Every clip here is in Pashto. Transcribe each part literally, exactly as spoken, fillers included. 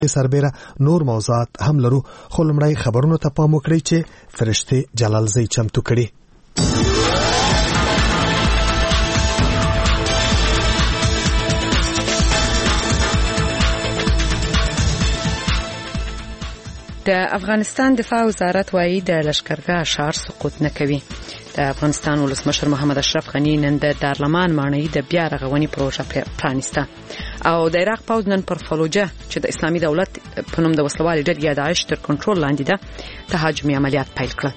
سربیره نور موضوعات هم لرو، خو لومړی خبرونو ته پام وکړئ چې فرشته جلالزی چمتو کړي. د افغانستان دفاع وزارت وایي د لشکرګاه ښار سقوط نه کوي. د افغانستان ولسمشر محمد اشرف غنی نن د دارلمان ماڼۍ د بیا رغونې پروژه پرانیسته او د عراق پوځ نن پر فلوجه چې د اسلامي دولت په نوم د وسلوالې ډلې یا داعش تر کنټرول لاندې ده تهاجمي عملیات پیل کړل.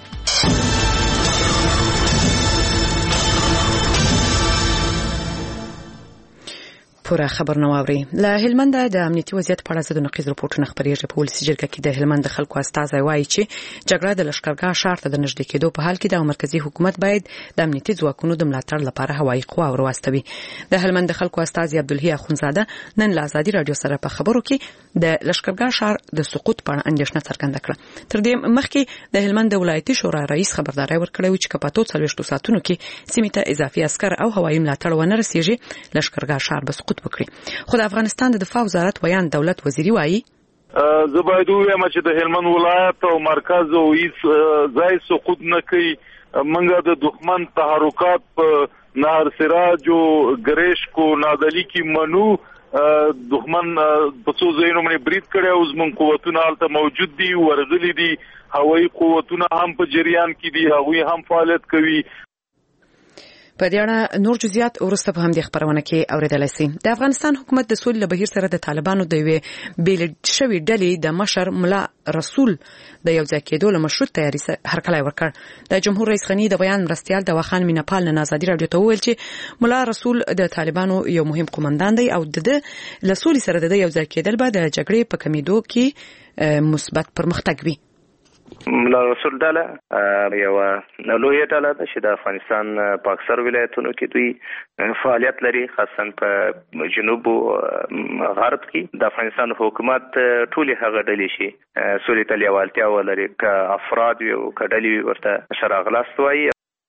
پوره خبر نو اوري. له هلمند د امنیتي وضعیت په اړه زده نقیز راپورټونه خبرېږي. په ولسی جرګه کې د هلمند خلکو استازي وایي چې جګړه د لشکرګاه ښار ته د نږدې کېدو په حال کې د مرکزی حکومت باید د امنیتي ځواکونو د ملاتړ لپاره هوایي قوا ورواستوي. د هلمند خلکو استازي عبدالحی اخونزاده نن له آزادي رادیو سره په خبرو کې د لشکرګاه ښار د سقوط په اړه اندېښنه څرګنده کړه. تر دې مخکې د هلمند ولایتي شورا رئیس خبرداري ورکړې و چې کپاتو څلوېښت ساعتونو کې سیمې ته اضافي عسكر او هوایي ملاتړ ونه رسیږي لشکرګاه ښار به سقوط وکړي. خو د افغانستان د دفاع وزارت ویان دولت وزیری وایي زه باید ووایم چې د هلمند ولایت او مرکز او هیڅ ځای سقوط نه کوي. موږ د دښمن تحرکات په نهر سراج او ګریشکو نادلی کې منو. دښمن په څو ځایونو باندې برید کړی او زموږ قوتونه هلته موجود دي، ورغلي دي. هوایي قوتونه هم په جریان کې دي، هغوی هم فعالیت کوي. په دې اړه نور جزئیات ورسته په همدې خبرونه کې اوریدلای شئ. د افغانستان حکومت د سولې له بهیر سره د طالبانو د یوې بیل شوی ډلې د مشر ملا رسول د یو ځای کېدو له مشروط تیاری سره هرکلی ورکړ. د جمهور رئیس غنی د بیان مرستيال د واخان مینپال نه آزادي رادیو ته وویل چې ملا رسول د طالبانو یو مهم قومندان دی او د له سولې سره د یو ځای کېدل به د جګړې په کمیدو کې مثبت پرمختګ وي. ملا رسول ډله یو لویه ډله ده چې د افغانستان په اکثر ولایتونو کې دوی فعالیت لري، خاصا په جنوب او غرب کې. د افغانستان حکومت ټولې هغه ډلې شي سولې ته لیوالتیا ولري، که افراد او که ډلې ورته شراغلاست وایي.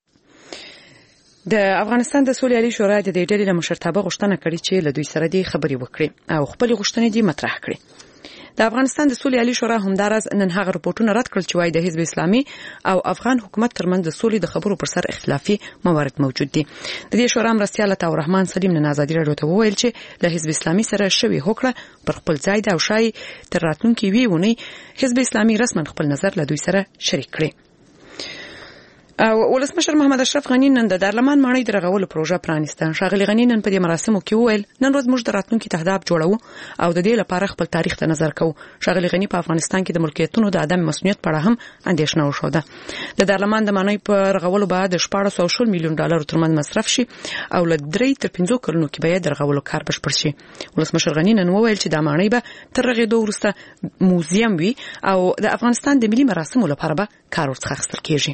د افغانستان د سولې عالی شورا د دې ډلې له مشرتابه غوښتنه کړې چې له دوی سره دې خبرې وکړي او خپل غوښتنې دې مطرح کړي. د افغانستان د سولې عالی شورا همدارز نن هغه راپورټونه رد کړل چې وايي د حزب اسلامي او افغان حکومت ترمنځ د سولې د خبرو پر سر اختلافي موارد موجود دي. د دې شورا مرستيال عطا الرحمن سلیم نن آزادي رادیو ته وویل چې له حزب اسلامي سره شوی هوکړه پر خپل ځای ده او شای تر راتلونکي وی ونی حزب اسلامي رسما خپل نظر له دوی سره شریک کړي. او ولسمشر محمد اشرف غنی نن د دارلمان ماڼۍ د رغولو پروژه پرانیسته. ښاغلي غنی نن په دې مراسمو کې وویل نن ورځ موږ د راتلونکي تهداب جوړو او د دې لپاره خپل تاریخ ته نظر کوو. ښاغلي غنی په افغانستان کې د ملکیتونو د عدم مسؤلیت په اړه هم اندېښنه وښوده. د دارلمان د ماڼۍ په رغولو بعد د شپږ سوه میلیون ډالر ترمن مصرف شي او له درې تر پنځه کلونو کې به د رغولو کار بشپړ شي. ولسمشر غنی نن وویل چې د ماڼۍ به تر رغېدو وروسته موزیم وي او د افغانستان د ملي مراسمو لپاره به کار ورڅخه اخیستل کېږي.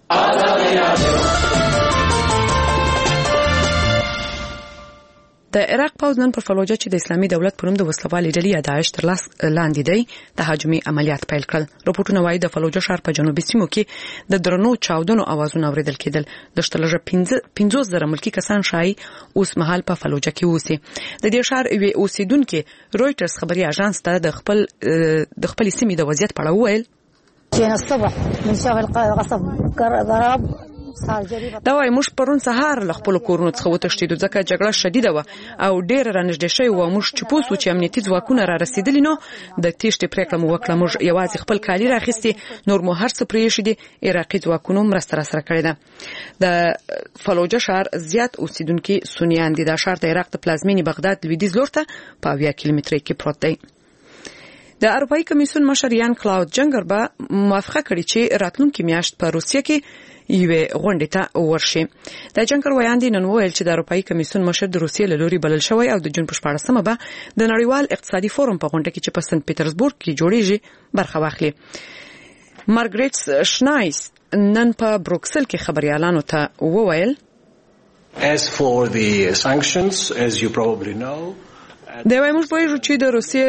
د عراق پوځ نن په فلوجه چې د اسلامي دولت په نوم د وسلوالې ډلې یا داعش تر لاس لاندې دی تهاجمي عملیات پیل کړل. راپورټونه وایي د فلوجه ښار په جنوبي سیمو کې د درنو چاودنو اوازونه اوریدل کېدل. د شتلجه پنځوس زره ملکی کسان شای اوس مهال په فلوجه کې اوسي. د دې ښار یو اوسیدونکو رويټرز خبري اژانس ته د خپل د خپل سیمې د وضعیت په اړه وویل جينا الصبح من شغل غصب ضرب دا وايي موږ پرون سهار له خپل کورونو څخه وتښتیدو ځکه جګړه شدیده و او ډېر رانږدې شوی و. موږ چې پوسو چې امنیتي ځواکونه را رسیدلی نو د تیښتې پریکړه مو وکړه. موږ یوازې خپل کالي راخیستي، نور مو هر څه پرېښي دي. عراقي ځواکونو مرسته راسره کړې ده. د فلوجه ښار زیات اوسیدونکي سنیان دي. دا ښار د عراق د پلازمینې بغداد لویدیځ لور ته په اویا کیلومترۍ کې پروت دی. د اروپאי کمیسیون مشر یان کلاود جنگر به موافقه کړې چې راتلونکي میاشت په روسیه کې یوه غونډه ته ورشي. د جنگر ویاندې نن وویل چې د اروپאי کمیسیون مشر د روسیې له لوري بلل شوی او د جون په شپاړسمه به د نړیوال اقتصادي فورم په غونډه کې چې په سنت پیټرزبورګ کې جوړیږي برخه واخلي. مارګریټ شنایس نن په بروکسل کې خبريالانو ته وویل As for the sanctions, as you probably know, د وای موږ وایو چې د روسیې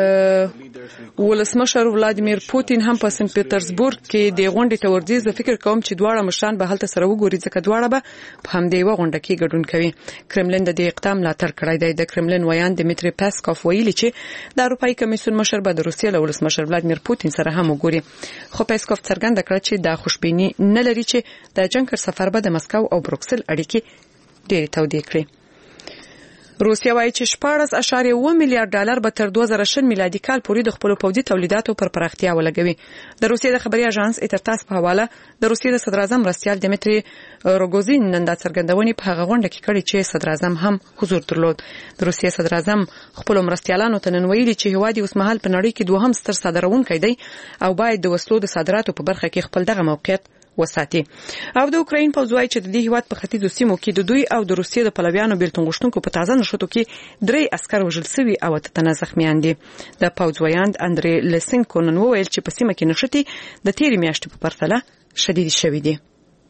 ولسمشر ولادیمیر پوتین هم په سن پیټرزبورګ کې د غونډې ته ورځي. زه فکر کوم چې دواړه مشران به هلته سره وګوري ځکه دواړه به په همدې یو غونډه کې ګډون کوي. کرملین د دې اقدام ملاتړ کړی دی. د کرملین ویان دمیتری پاسکوف ویلي چې د اروپאי کمیسیون مشر به د روسیې له ولسمشر ولادیمیر پوتین سره هم وګوري. خو پاسکوف څرګنده کړه چې دا خوشبیني نه لري چې د جنکر سفر به د مسکو او بروکسل اړیکې ډېرې تودې کړي. روسیا وايي چې شپږ اشاریه اووه میلیارډ ډالر به تر دوه زره شل میلادي کال پورې د خپل پوځي تولیداتو پر پراختیا ولګوي. د روسیې د خبري اژانس ایترتاس په حواله د روسیې د صدر اعظم مرستیال دمیتری روګوزین نن د څرګندونې په هغه غونډه کې کړي چې صدر اعظم هم حضور درلود. د روسیې صدر اعظم خپل مرستیالانو ته نن ویلي چې هواد اوس مهال په نړۍ کې دوهم ستر صادرونکی دی او باید د وسلو د صادراتو په برخه کې خپل دغه موقعیت وساتي. او د اوکراین په ځوای چې د دې هیواد په ختیځو سیمو کې د دوی او د روسیې د پلویانو بیلتون غوښتونکو په تازه نشټو کې درې عسكر وژل شوي او اته تنه زخمیان دي. د پوځویاند اندري لسنکو نن وویل چې په سیمه کې نشټي د تیرې میاشتې په پرتله شدید شوي دي.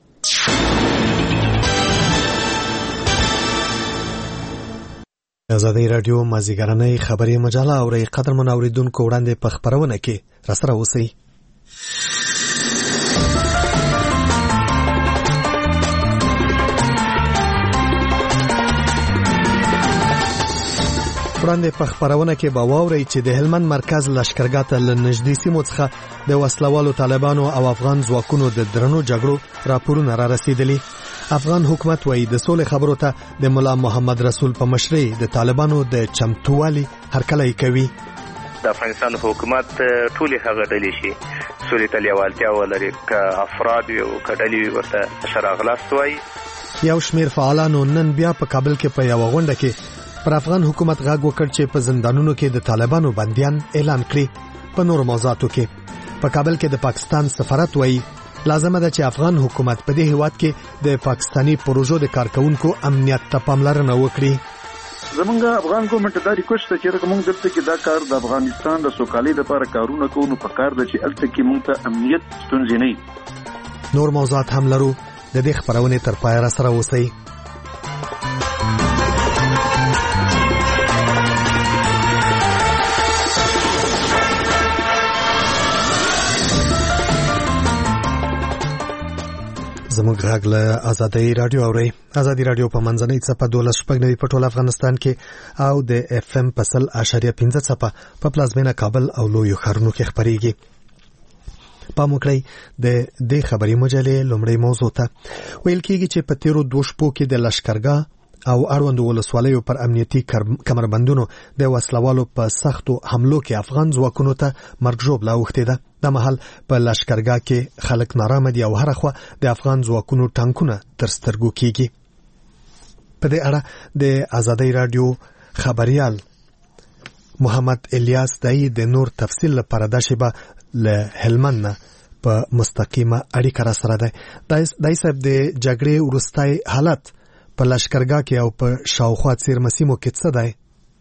آزادۍ رادیو مازیګرنۍ خبري مجله اوري قدرمن اوریدونکو وړاندې په خبرونه کې راسره اوسئ. وړاندې په خبرونه کې به واورئ چې د هلمند مرکز لشکرګاه ته له نږدې سیمو څخه د وسلوالو طالبانو او افغان ځواکونو د درنو جګړو راپورونه را رسیدلي. افغان حکومت وايي د سولې خبرو ته د مولا محمد رسول په مشرۍ د طالبانو د چمتووالي هرکلی کوي. د افغانستان حکومت ټولې هغه ډلې شي سولې ته لیوالتیا ولري که افراد وي او که ډلې وي ورته شراغلاست وایي. یو شمېر فعالانو نن بیا په کابل کې په یوه غونډه کې پر افغان حکومت غږ وکړ چې په زندانونو کې د طالبانو بندیان اعلان کړي. په نورو موضوعاتو کې په کابل کې د پاکستان سفارت وایي لازمه ده چې افغان حکومت په دې هیواد کې د پاکستانی پروژو د کارکونکو امنیت ته پاملرنه وکړي. زمونږ افغان ګورنمنت دا ریکوست چې موږ دلته کې دا کار د افغانستان د سوکالۍ لپاره کارونه کوو نو په کار ده چې الته کې موږ ته امنیت ستونزې نه وي. نور موضوعات هم لرو. د دې خبرونې تر پایه را سره اوسئ. زموږ غږ له آزادۍ رادیو اوري. آزادۍ رادیو په منځنۍ څپه دولس شپږ نوي په ټول افغانستان کې او د اف ام په سل اشاریه پنځه څپه په پلازمینه کابل او لویو ښارونو کې خبريږي. پام وکړئ د دې خبري مجلې لومړی موضوع ته. ویل کېږي چې په تیرو دوه شپو کې د لشکرګاه او اړوند ولسوالیو پر امنیتي کمربندونو د وسلوالو په سختو حملو کې افغان ځواکونو ته مرګ ژوبله اوښتې ده. د مهال په لشکرګاه کې خلک نارامه دي او هره خوا د افغان ځواکونو ټانکونه تر سترګو کېږي. په دې اړه د آزادۍ رادیو خبريال محمد الیاس دای د نور تفصیل لپاره د شبا له هلمند په مستقیمه اړیکه را سره ده. دای صاحب د جګړې وروستای حالت په لشکرګاه کې او په شاوخوا څیرمه سیمو کې څه دی؟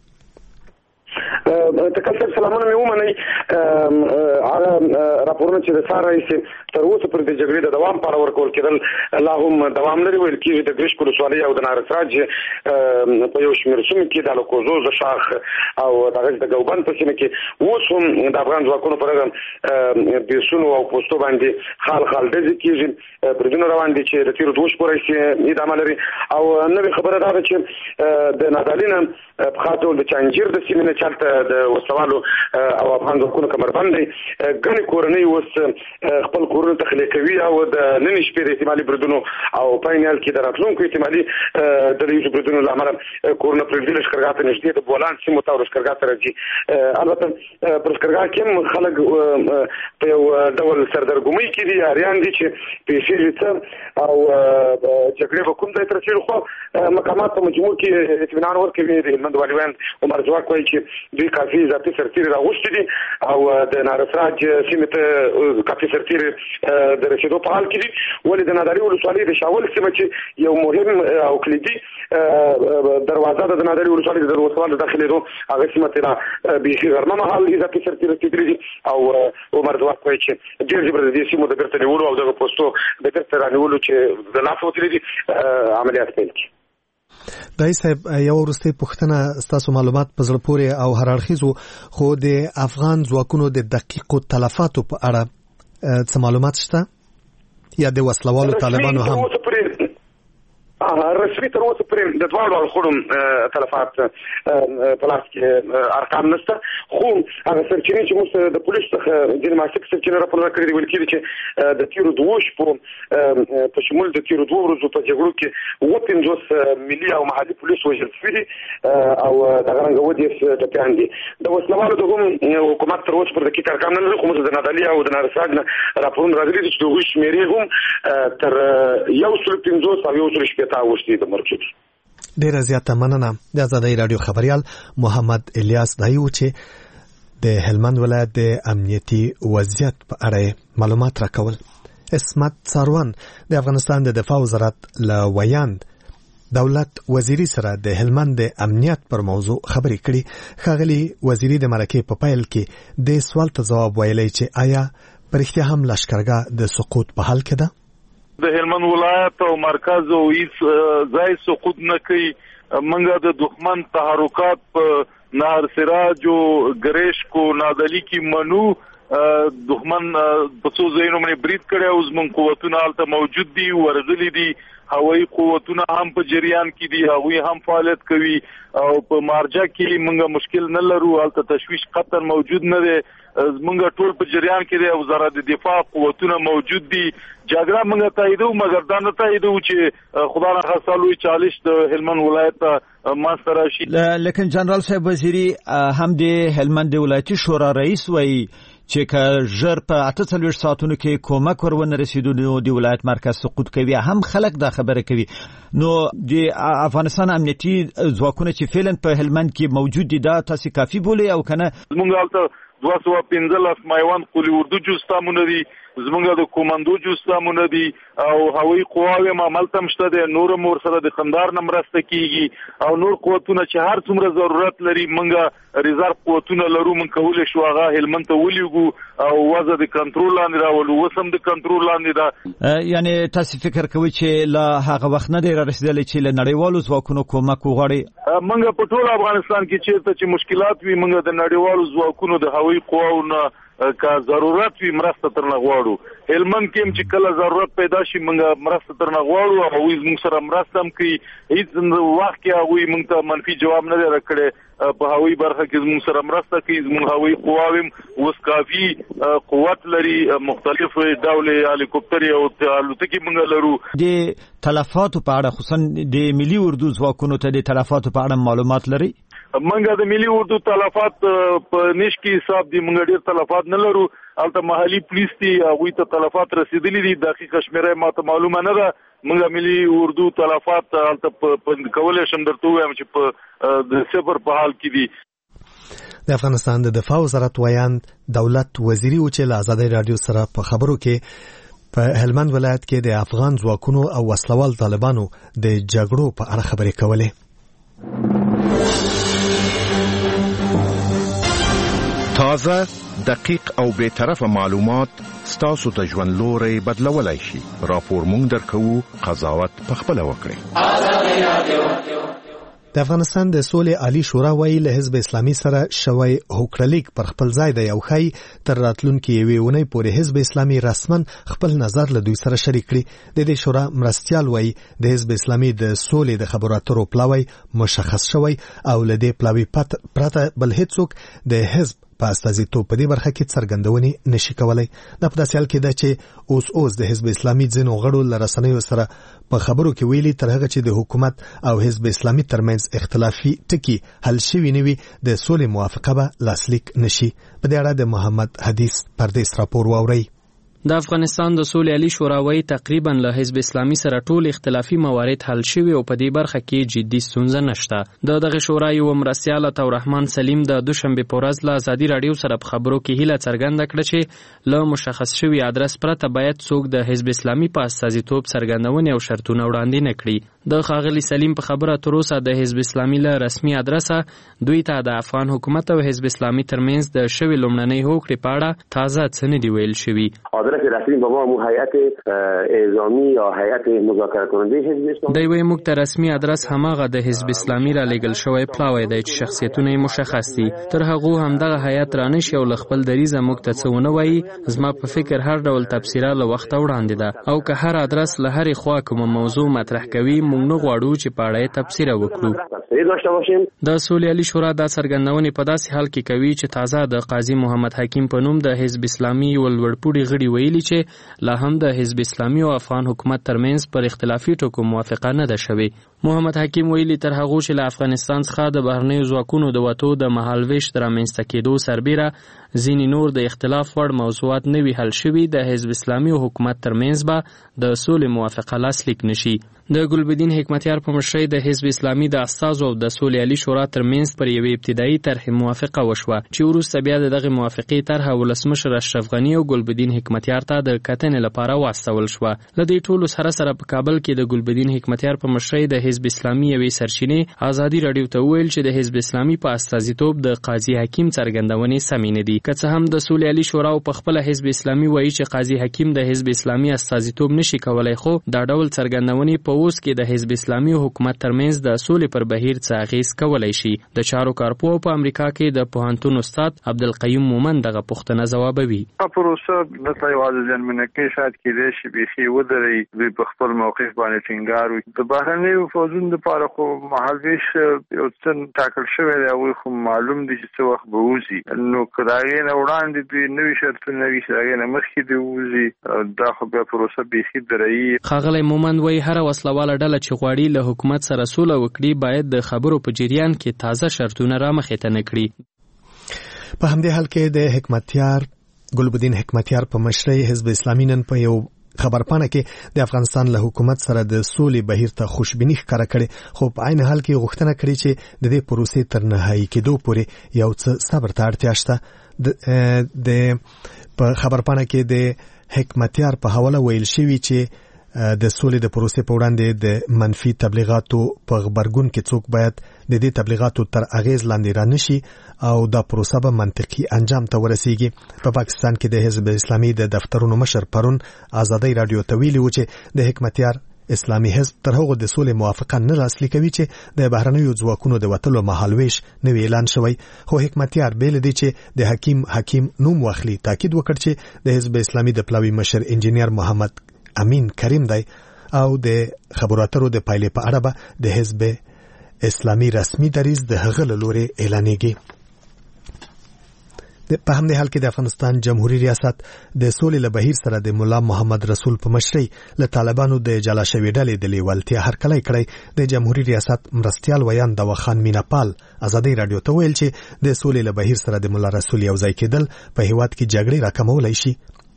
تکلم سلامونه مې ومنئ. هغه راپورونه چې د سار رئیس تر اوسه پر د جګړې د دوام په اړه ورکول کېدل لا هم دوام لري. ویل کېږي د ګرشک ولسوالۍ او د نارسراج په یو شمېر سیمو کې د الکوزو زشاخ او دغه د ګوبند په سیمه کې اوس هم د افغان ځواکونو پر دغه بیسونو او پوسټو باندې خال خال ډزې کېږي. بریدونه روان دي چې د تېرو دوه شپو راهیسې ادامه لري. او نوې خبره دا ده چې د نادالینه په خاطر د چانجیر د سیمې نه چلته د وسوالو او افغان ځواکونو کمربند دي. ګڼې کورنۍ اوس خپل کورونه تخلیه کوي او د نن شپې د احتمالي بریدونو او پاینال کې د راتلونکو احتمالي د دې بریدونو له امله کورونه پرېږدي. لشکرګاه ته نږدې د بولان سیمو ته لشکرګاه ته راځي. البته پر لشکرګاه کې هم خلک په یو ډول سردرګمۍ کې دي، اریان دي چې پیسې څه او جګړې به کوم ځای ته رسېږي. خو مقامات په مجموع کې اطمینان ورکوي. د هلمند والي ویاند عمر ځواک وایي چې دوی کافي اضافي سرتیري راغوښتي دي او د نارسراج سیمې ته کافي سرتیري د رسېدو په حال کې دي. ولې د ناداري ولسوالۍ د شاول سیمه چې یو مهم او کلیدي دروازه ده د ناداري ولسوالۍ د وسوال د داخلېدو هغه سیمه ته بیخي غرمه مهال اضافي سرتیري رسېدلي دي او عمر ځواک وایي چې ډېر ژر د دې سیمو د بېرته نیولو او دغه پوسټو د بېرته رانیولو چې د لاسه وتلي دي عملیات پیل کړي. دای صاحب یو ورسته پښتنه ستاسو معلومات په زړه پورې او هر اړخیزو خو د افغان ځواکونو د دقیقو تلفاتو په اړه څه معلومات شته یا د وسلوالو طالبانو هم رسمي تر اوسه پرې د دواړو اړخونو تلفات په لاس کې ارقام نشته خو هغه سرچینې چې موږ د پولیس څخه ځینې ماسک سرچینې راپور کړي دي ویل کېږي چې د تیرو دوه شپو په شمول د تیرو دوه ورځو په جګړو کې اووه پنځوس ملي او محلي پولیس وژل شوي دي او دغه رنګه اووه دېرش ټپیان دي د وسلوالو د هم حکومت تر اوسه پر دقیق ارقام نه لري خو موږ د نادعلي او د نارساګ نه راپورونه راغلي دي چې د هغوی شمېرې هم تر یو سل پنځوس او یو سل شپېته ډیره زیاته مننه. د آزادۍ رادیو خبریال محمد الیاس دایو چې د هلمند ولایت د امنیتي وضعیت په اړه معلومات راکول. اسمت ساروان د افغانستان د دفاع وزارت له ویاند دولت وزیری سره د هلمند د امنیت پر موضوع خبرې کړي. ښاغلي وزیری د مرکې په پیل کې د سوال ته ځواب ویلی چې آیا پر اختیا هم لشکرګاه د سقوط په حال کې ده؟ د هلمند ولایت او مرکز او هیڅ ځای سقوط نه کوي. منګه د دښمن تحرکات په نهر سراج او ګریشکو نادعلي کې منو دښمن په څو ځایونو باندې برید کړی او زموږ قوتونه هلته موجود دي ورغلي دي. هوایي قوتونه هم په جریان کې دي هغوی هم فعالیت کوي او په مارجه کې موږ مشکل نه لرو هلته تشویش قطعا موجود نه دی. موږ ټول په جریان کې دی وزارت دفاع قوتونه موجود دي. جګړه موږ تاییدو مګر دا نه تاییدو چې خدا نخواسته لوی چالش د هلمند ولایت ته منځته راشي. لیکن جنرال صاحب وزیری هم د هلمند ولایتي شورا رئیس وایي چې که ژر په اته څلوېښت ساعتونو کې کومک ور ونه رسیدو نو د ولایت مرکز سقوط کوي. هم خلک دا خبره کوي. نو د افغانستان امنیتي ځواکونه چې فعلا په هلمند کې موجود دي دا تاسو کافي بولي او کنه؟ زموږ هلته دوه سوه پنځلس مایوان قولي اردو جوستامونه دي زموږ د کومندو جوستامونه دي او هوایي قواوې هم هملته هم شته دی. نور هم ورسره د قندهار نه مرسته کېږي او نور قوتونه چې هر څومره ضرورت لري موږ ریزرو قوتونه لرو موږ کولی شو هغه هلمند ته ولیږو او وضع د کنټرول لاندې راولو. اوس هم د کنټرول لاندې ده. یعنې تاسو فکر کوئ چې له هغه وخت نه دی رارسېدلی چې له نړیوالو ځواکونو کومک وغواړي؟ موږ په ټول افغانستان کې چېرته چې مشکلات وي موږ د نړیوالو ځواکونو د هوایي قواو نه که ضرورت وي مرسته ترنه غواړو. هلمند کې هم چې کله ضرورت پیدا شي موږ مرسته ترنه غواړو او هغوی زموږ سره مرسته هم کوي. هیڅ وخت کې هغوی موږ ته منفي جواب نه دی راکړی. په هوایي برخه کې زموږ سره مرسته کوي. زموږ هوایي قواوې هم اوس کافي قوت لري. مختلف ډول هلیکوپټرې او الوتکې موږ لرو. د تلفاتو په اړه خصوصا د ملي اردو ځواکونو ته د تلفاتو په اړه معلومات لري؟ منګه د ملي اردو تلفات په نش کې حساب دي. منګه ډیر تلفات نه لرو. البته محلي پولیس دي هغوی ته تلفات رسیدلي دي. دقیقه شمیره ماته معلومه نه ده. منګه ملي اردو تلفات البته کولی شم درته ووایم چې په د صفر په حال کې دي. د افغانستان د دفاع وزارت ویاند دولت وزیری و چې له آزادۍ رادیو سره په خبرو کې په هلمند ولایت کې د افغان ځواکونو او وسلوال طالبانو د جګړو په اړه خبرې کولې. تازه، دقیق او بے طرفه معلومات ستاسو ته ژوند لوري بدلولای شي. راپور مونږ درکو، قضاوت پخپله وکړئ. د افغانستان د سولې عالی شورا وایي له حزب اسلامي سره شوی هوکړلیک پر خپل ځای دی او ښایي تر راتلونکې یوې اونۍ پورې حزب اسلامي رسما خپل نظر له دوی سره شریک کړي. د دې شورا مرستیال وایي د حزب اسلامي د سولې د خبرو اترو پلاوی مشخص شوی او له دې پلاوی پرته بل هیڅوک د حزب په استازیتوب په دې برخه کې څرګندونې نشي کولای. دا په داسې حال کې ده چې اوس اوس د حزب اسلامي ځینو غړو له رسنیو سره په خبرو کې ویلي تر هغه چې د حکومت او حزب اسلامي ترمنځ اختلافي ټکي حل شوي نه وي د سولې موافقه به لاسلیک نشي. په دې اړه د محمد حدیث پردیس راپور واورئ. د افغانستان د سولې عالی شورا وایي تقریبا له حزب اسلامي سره ټول اختلافي موارد حل شوي او په دې برخه کې جدي ستونزه نشته. د دغه شورا یو مرستیال عطا الرحمن سلیم د دوشنبه په ورځ له آزادي رادیو سره په خبرو کې هیله څرګنده کړه چې له مشخص شوي ادرس پرته باید څوک د حزب اسلامي په استازیتوب څرګندونې او شرطونه وړاندې نه کړي. د ښاغلي سلیم په خبره تر اوسه د حزب اسلامي له رسمي ادرسه دوی ته د افغان حکومت او حزب اسلامي ترمنځ د شوې لومړنۍ هوکړې په اړه تازه څه نه دي ویل شوي. آدرس رسمی به ما مو هیئت اعزامی یا هیئت مذاکره کننده حزب اسلامی دی وایي موږ ته رسمي ادرس هماغه د حزب اسلامي را لېږل شوی پلاوی دی چې شخصیتونه یې مشخص دي. تر هغو همدغه هیئت رانشي او له خپل دریځه موږ ته څه ونه وایي. زما په فکر هر ډول تبصره له وخته وړاندې ده او که هر ادرس له هرې خوا کومه موضوع مطرح کوي موږ نه غواړو چې په اړه یې تبصره وکړو. د سولې عالي شورا دا څرګندونې په داسې حال کې کوي چې تازه د قاضي محمد حکیم په نوم د حزب اسلامي یو لوړپوړي غړي ویلي چې لا هم د حزب اسلامي او افغان حکومت ترمنځ پر اختلافي ټکو موافقه نه ده شوې. محمد حکیم ویلي تر هغو چې له افغانستان څخه د بهرنیو ځواکونو د وتو د مهالویش د رامنځته کېدو سربیره ځینې نور د اختلاف وړ موضوعات نه وي حل شوي د حزب اسلامي او حکومت ترمنځ به د سولې موافقه لاسلیک نشي. د ګلبدین حکمتیار په مشرۍ د حزب اسلامي د استازو او د سولې عالي شورا ترمنځ پر یوې ابتدایي طرحې موافقه وشوه چې وروسته بیا د دغې موافقې طرحه ولسمشر اشرف غني او ګلبدین حکمتیار ته د کتنې لپاره واستول شوه. له دې ټولو سره سره په کابل کې د ګلبدین حکمتیار په مشرۍ د حزب اسلامي یوې سرچینې ازادي راډیو ته وویل چې د حزب اسلامي په استازیتوب د قاضي حکیم څرګندونې سمې نه دي. که څه هم د سولې عالي شورا په خپله حزب اسلامي وایي چې قاضي حکیم د حزب اسلامي استازیتوب نشي کولی، خو دا ډول څرګندونې په اوس کې د حزب اسلامي او حکومت ترمنځ د سولې پر بهیر څه اغېز کولی شي. د چارو کارپوه په امریکا کې د پوهنتون استاد عبدالقیوم مومن دغه پوښتنه ځوابوي. پروسه دلته یوازې زیانمنکۍ شاید کېدای شي بیخي ودرئ، دوی په خپل موقف باندې ټینګار وکړي. د بهرنیو فوجونو دپاره خو مهالویش یو څه ټاکل شوی دی، هغوی خو معلوم دي چې څه وخت به وځي. نو که د هغې نه وړاندې دوی نوي شرطونه وي چې د هغې نه مخکې دې ووځي، دا خو بیا پروسه بیخي درئي. ښاغلی مومند وایي هره وسلواله ډله چې غواړي له حکومت سره سوله وکړي باید د خبرو په جریان کې تازه شرطونه رامخې ته نه کړي. په همدې حال کې د حکمتیار ګلبدین حکمتیار په مشرۍ حزب اسلامي نن په یو خبرپاڼه کې د افغانستان له حکومت سره د سولې بهیر ته خوشبیني ښکاره کړې، خو په عین حال کې غوښتنه کړې چې د دې پروسې تر نهایي کېدو پورې یو څه صبر ته اړتیا شته. د په خبرپاڼه کې د حکمتیار په حواله ویل شوي چې د سولې د پروسې په وړاندې د منفي تبلیغاتو په غبرګون کې څوک باید د دې تبلیغاتو تر اغیز لاندې رانشي او دا پروسه به منطقي انجام ته ورسیږي. په پاکستان کې د حزب اسلامي د دفترونو مشر پرون ازادي رادیو ته ویلي و چې د حکمتیار اسلامي حزب تر هغه د سولې موافقه نه لاسلیکوي چې د بهرنیو ځواکونو د وتلو مهالویش نوی اعلان شوی. خو حکمتیار بیل دی چې د حکیم حکیم نوم واخلي تاکید وکړ چې د حزب اسلامي د پلاوي مشر انجینیر محمد امین کریم دی او د خبرو اترو د پایلې په اړه به د حزب اسلامي رسمي دریځ د هغه له لورې اعلانېږي. په همدې حال کې د افغانستان جمهوریت ریاست د سولې له بهیر سره د مولا محمد رسول په مشرۍ له طالبانو د جلا شوې ډلې د لیوالتیا هرکلی کړی. د جمهوریت ریاست مرستیال ویان دواخان میناپال ازادي رادیو ته ویل چې د سولې له بهیر سره د مولا رسول یو ځای کېدل په هیواد کې جګړې راکمولی شي.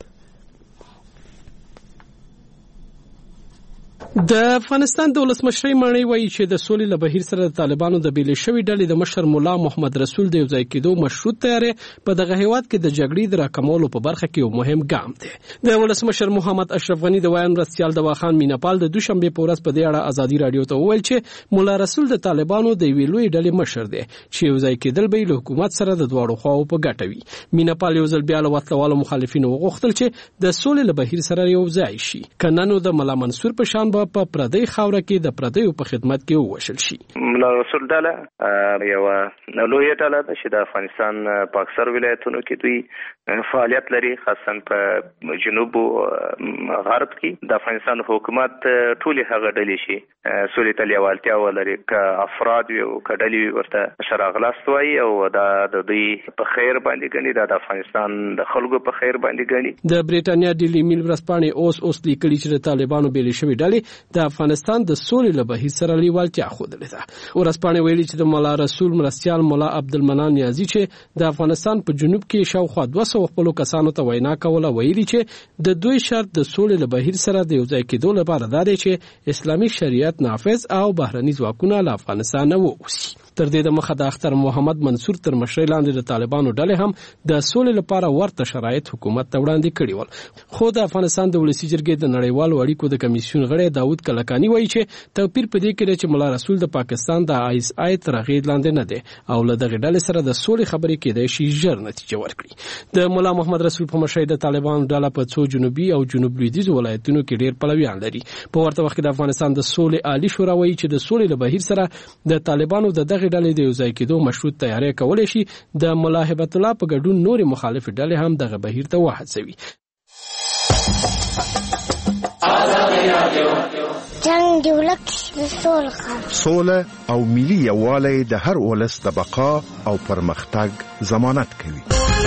د افغانستان د ولسمشرۍ ماڼۍ وایي چې د سولې له بهیر سره د طالبانو د بیلې شوې ډلې د مشر مولا محمد رسول د یو ځای کېدو مشروط تیاری په دغه هیواد کې د جګړې د راکمولو په برخه کې یو مهم ګام دی. د ولسمشر محمد اشرف غني د ویان مرستیال دواخان میناپال د دوشنبه په ورځ په دې اړه ازادي رادیو ته وویل چې مولا رسول د طالبانو د یوې لویې ډلې مشر دی چې یو ځای کېدل به له حکومت سره د دواړو خواو په ګټه وي. میناپال یو ځل بیا له وسلوالو مخالفینو وغوښتل چې د سولې له بهیر سره یو ځای شي، که نه نو د ملا منصور په شان به په پردی خاوره کې د پردیو په خدمت کې ووشل شي. ملا رسول ډله یو لویه ډله ده چې د افغانستان په اکثر ولایتونو کې دوی فعالیت لري، خاصا په جنوب او غرب کې. د افغانستان حکومت ټولې هغه ډلې شي سولې ته لیوالتیا ولري، که افراد وي او که ډلې ورته شراغلاست وایي او دا د دوی په خیر باندې ګڼي، دا د افغانستان د خلکو په خیر باندې ګڼي. د بریټانیا ډیلی میل ورځپاڼې اوس اوس لیکلي چې د طالبانو بیلې شوې ډلې د افغانستان د سولې له بهیر سره لیوالتیا ښودلې ده. ورځپاڼې ویلي چې د مولا رسول مرستیال مولا عبدالمنان نیازي چې د افغانستان په جنوب کې شاوخوا دوه سوه خپلو کسانو ته وینا کوله ویلي چې د دوی شرط د سولې له بهیر سره د یو ځای کېدو لپاره دا دی چې اسلامي شریعت نافذ او بهرني ځواکونه له افغانستان نه ووځي. تر دې د مخه د اختر محمد منصور تر مشرۍ لاندې د طالبانو ډلې هم د سولې لپاره ورته شرایط حکومت ته وړاندې کړي ول، خو د افغانستان د ولسي جرګې د نړیوالو اړیکو د کمیسیون غړی داود کلکانی وایي چې توپیر په دې کې دی چې ملا رسول د پاکستان د آی اس آی تر اغېز لاندې نه دی او له دغې ډلې سره د سولې خبرې کېدای شي ژر نتیجه ورکړي. د ملا محمد رسول په مشرۍ د طالبانو ډله په څو جنوبي او جنوب لویدیځو ولایتونو کې ډېر پلویان لري. په ورته وخت کې د افغانستان د سولې عالی شورا وایي چې د سولې له بهیر سره د طالبانو د دغې ډلې د یوځای کېدو مشروط تیاری کولی شي. د ملا هبت الله په ګډون نورې مخالفې ډلې هم دغه بهیر ته وهڅوي. جنگ دی ولک سوله سوله او ملي یووالی د هر ولس د بقا او پرمختګ ضمانت کوي.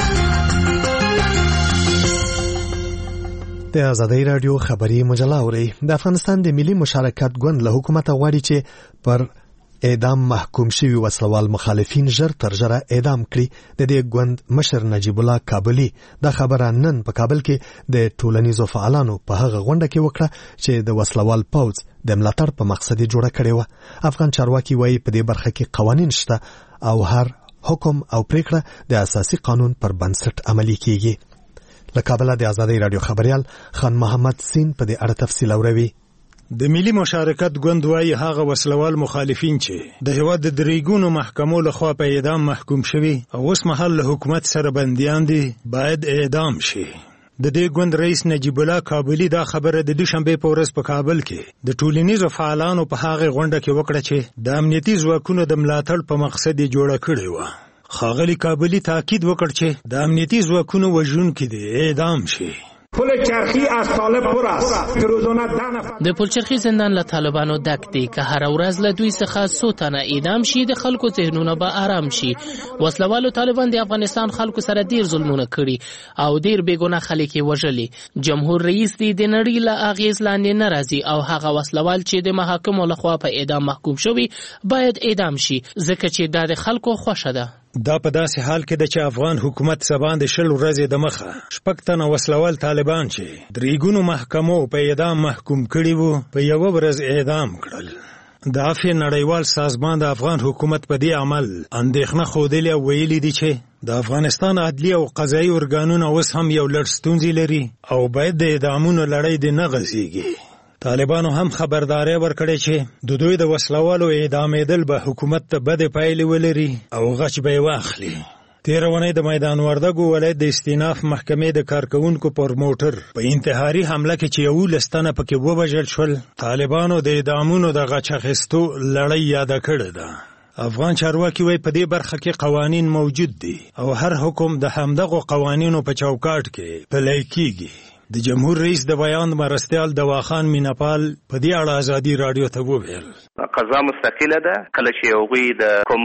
د آزادۍ رادیو خبري مجله اوري. د افغانستان د ملي مشارکت ګوند له حکومت غواړي چې پر اعدام محکوم شوی وسلوال مخالفین ژر تر ژره اعدام کړي. د دې ګوند مشر نجیب الله کابلی دا خبره نن په کابل کې د ټولنیزو فعالانو په هغه غونډه کې وکړه چې د وسلوال پوځ د ملاتړ په مقصد جوړه کړې و. افغان چارواکي وایي په دې برخه کې قوانین شته او هر حکم او پریکړه د اساسي قانون پر بنسټ عملي کیږي. له کابل د آزادۍ رادیو خبريال خان محمد سین په دې اړه تفصیل اوروي. د ملي مشارکت ګوند وايي هغه وسلوال مخالفین چې د هیواد د دریګونو محکمو لخوا په اعدام محکوم شوي او اوس مهال له حکومت سره بنديان دي باید اعدام شي. د دې ګوند رئیس نجیب الله کابلی دا خبره د دوشنبه په ورځ په کابل کې د ټولنیزو فعالانو په هغه غونډه کې وکړه چې د امنیتي ځواکونو د ملاتړ په مقصد جوړه کړې و. خاغلی کابلی تاکید وکړ چې د امنیتي ځواکونو وژونکي دي اعدام شي. پلچرخی از طالب پر است که روزانه ده نفر د پلچرخی زندان له طالبانو ډک دی که هر ورځ له دوی څخه څو تنه اعدام شي د خلکو ذهنونه به آرام شي. وسلوالو طالبان د افغانستان خلکو سره ډیر ظلمونه کړي او ډیر بیګناه خلک یې وژلي. جمهور رئیس دی د نړۍ له اغیز لاندې نه راځي او هغه وسلوال چې د محاکمو لخوا په اعدام محکوم شوي باید اعدام شي ځکه چې دا د خلکو خوښه ده. دا په داسې حال کې ده چې افغان حکومت سبان د شل ورځې د مخه شپږ تنه وسلوال طالبان چې دریګونو محکمو په اعدام محکوم کړي وو په یوه ورځ اعدام کړل. د عفو نړیوال سازمان د افغان حکومت په دې عمل اندېښنه ښودلې او ویلي دي چې د افغانستان عدلي او قضایي ارګانونه اوس هم یو لړ ستونزې لري او باید د اعدامونو لړۍ دې نه غځېږي. طالبانو هم خبرداري ورکړې چې د دوی د وسلوالو اعدامېدل به حکومت ته بدې پایلې ولري او غچ به یې واخلي. تېره اونۍ د میدان وردګو ولایت د استیناف محکمې د کارکوونکو پر موټر په انتحاري حمله کې چې یولس تنه پکې ووژل شول طالبانو د اعدامونو د غچ اخیستو لړۍ یاده کړې ده. افغان چارواکي وایي په دې برخه کې قوانین موجود دي او هر حکم د همدغو قوانینو په چوکاټ کې پلی کیږي. د جمهور رئیس د بیان مرستیال دواخان میناپال په دې اړه آزادي رادیو ته وویل قضا مستقله ده کله چې هغوی د کوم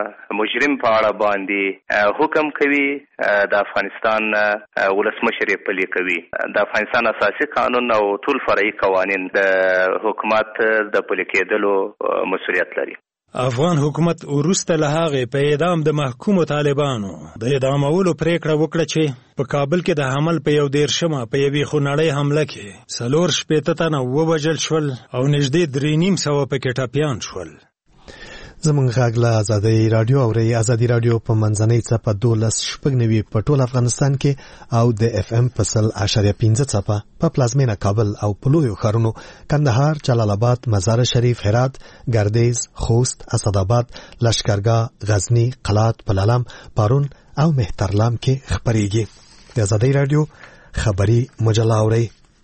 مجرم په اړه باندې حکم کوي د افغانستان ولسمشر یې پلي کوي. د افغانستان اساسي قانون او ټول فرعي قوانین د حکومت د پلي کېدلو مسؤلیت لري. افغان حکومت وروسته له هغې په اعدام د محکومو طالبانو د اعدامولو پریکړه وکړه چې په کابل کې د حمل په یو دېرشمه په یوې خونړۍ حمله کې څلور شپېته تنه ووژل شول او نږدې درې نیم سوه پکې ټپیان شول. زمونږ غږ له آزادۍ رادیو اورئ. آزادۍ رادیو په منځنۍ څپه دولس شپږ نوي په ټول افغانستان کې او د اف ام په سل اشاریه پنځه څپه په پلازمینه کابل او په لویو ښارونو کندهار، جلال آباد، مزار شریف، هرات، ګردیز، خوست، اسداباد، لشکرګاه، غزنی، قلات، پلالام، پارون او مهترلام کې خبرېږي. د آزادۍ رادیو خبري مجله اورئ.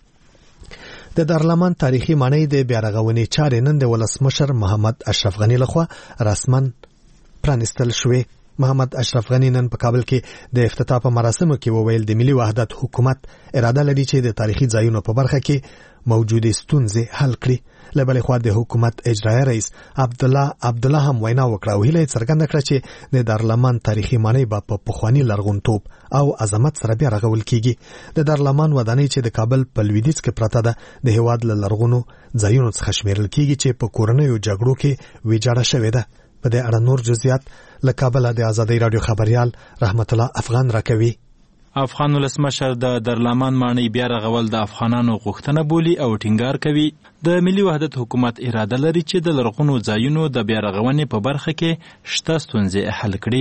د دارالمان تاریخي ماڼۍ د بیارغونې چارې نن د ولسمشر محمد اشرف غنی لخوا رسماً پرانستل شوې. محمد اشرف غنی نن په کابل کې د افتتاح په مراسمو کې وویل د ملي وحدت حکومت اراده لري چې د تاریخي ځایونو په برخه کې موجودې ستونزې حل کړي. له بلې خوا د حکومت اجرایي رئیس عبدالله عبدالله هم وینا وکړه او هیله یې څرګنده کړه چې د دارالمان تاریخي ماڼۍ به په پخواني لرغونتوب او عظمت سره بیا رغول کیږي. د دارالمان ودانۍ چې د کابل په لویدیځ کې پرته ده د هیواد له لرغونو ځایونو څخه شمیرل کیږي چې په کورنیو جګړو کې ویجاړه شوې ده. په دې اړه نور جزئیات له کابل د آزادۍ رادیو خبريال رحمت الله افغان راکوي. افغان ولسمشر د دارالمان ماڼۍ بیا رغول د افغانانو غوښتنه بولي او ټینګار کوي د ملي وحدت حکومت اراده لري چې د لرغونو ځایونو د بیا رغونې په برخه کې شته ستونزې حل کړي.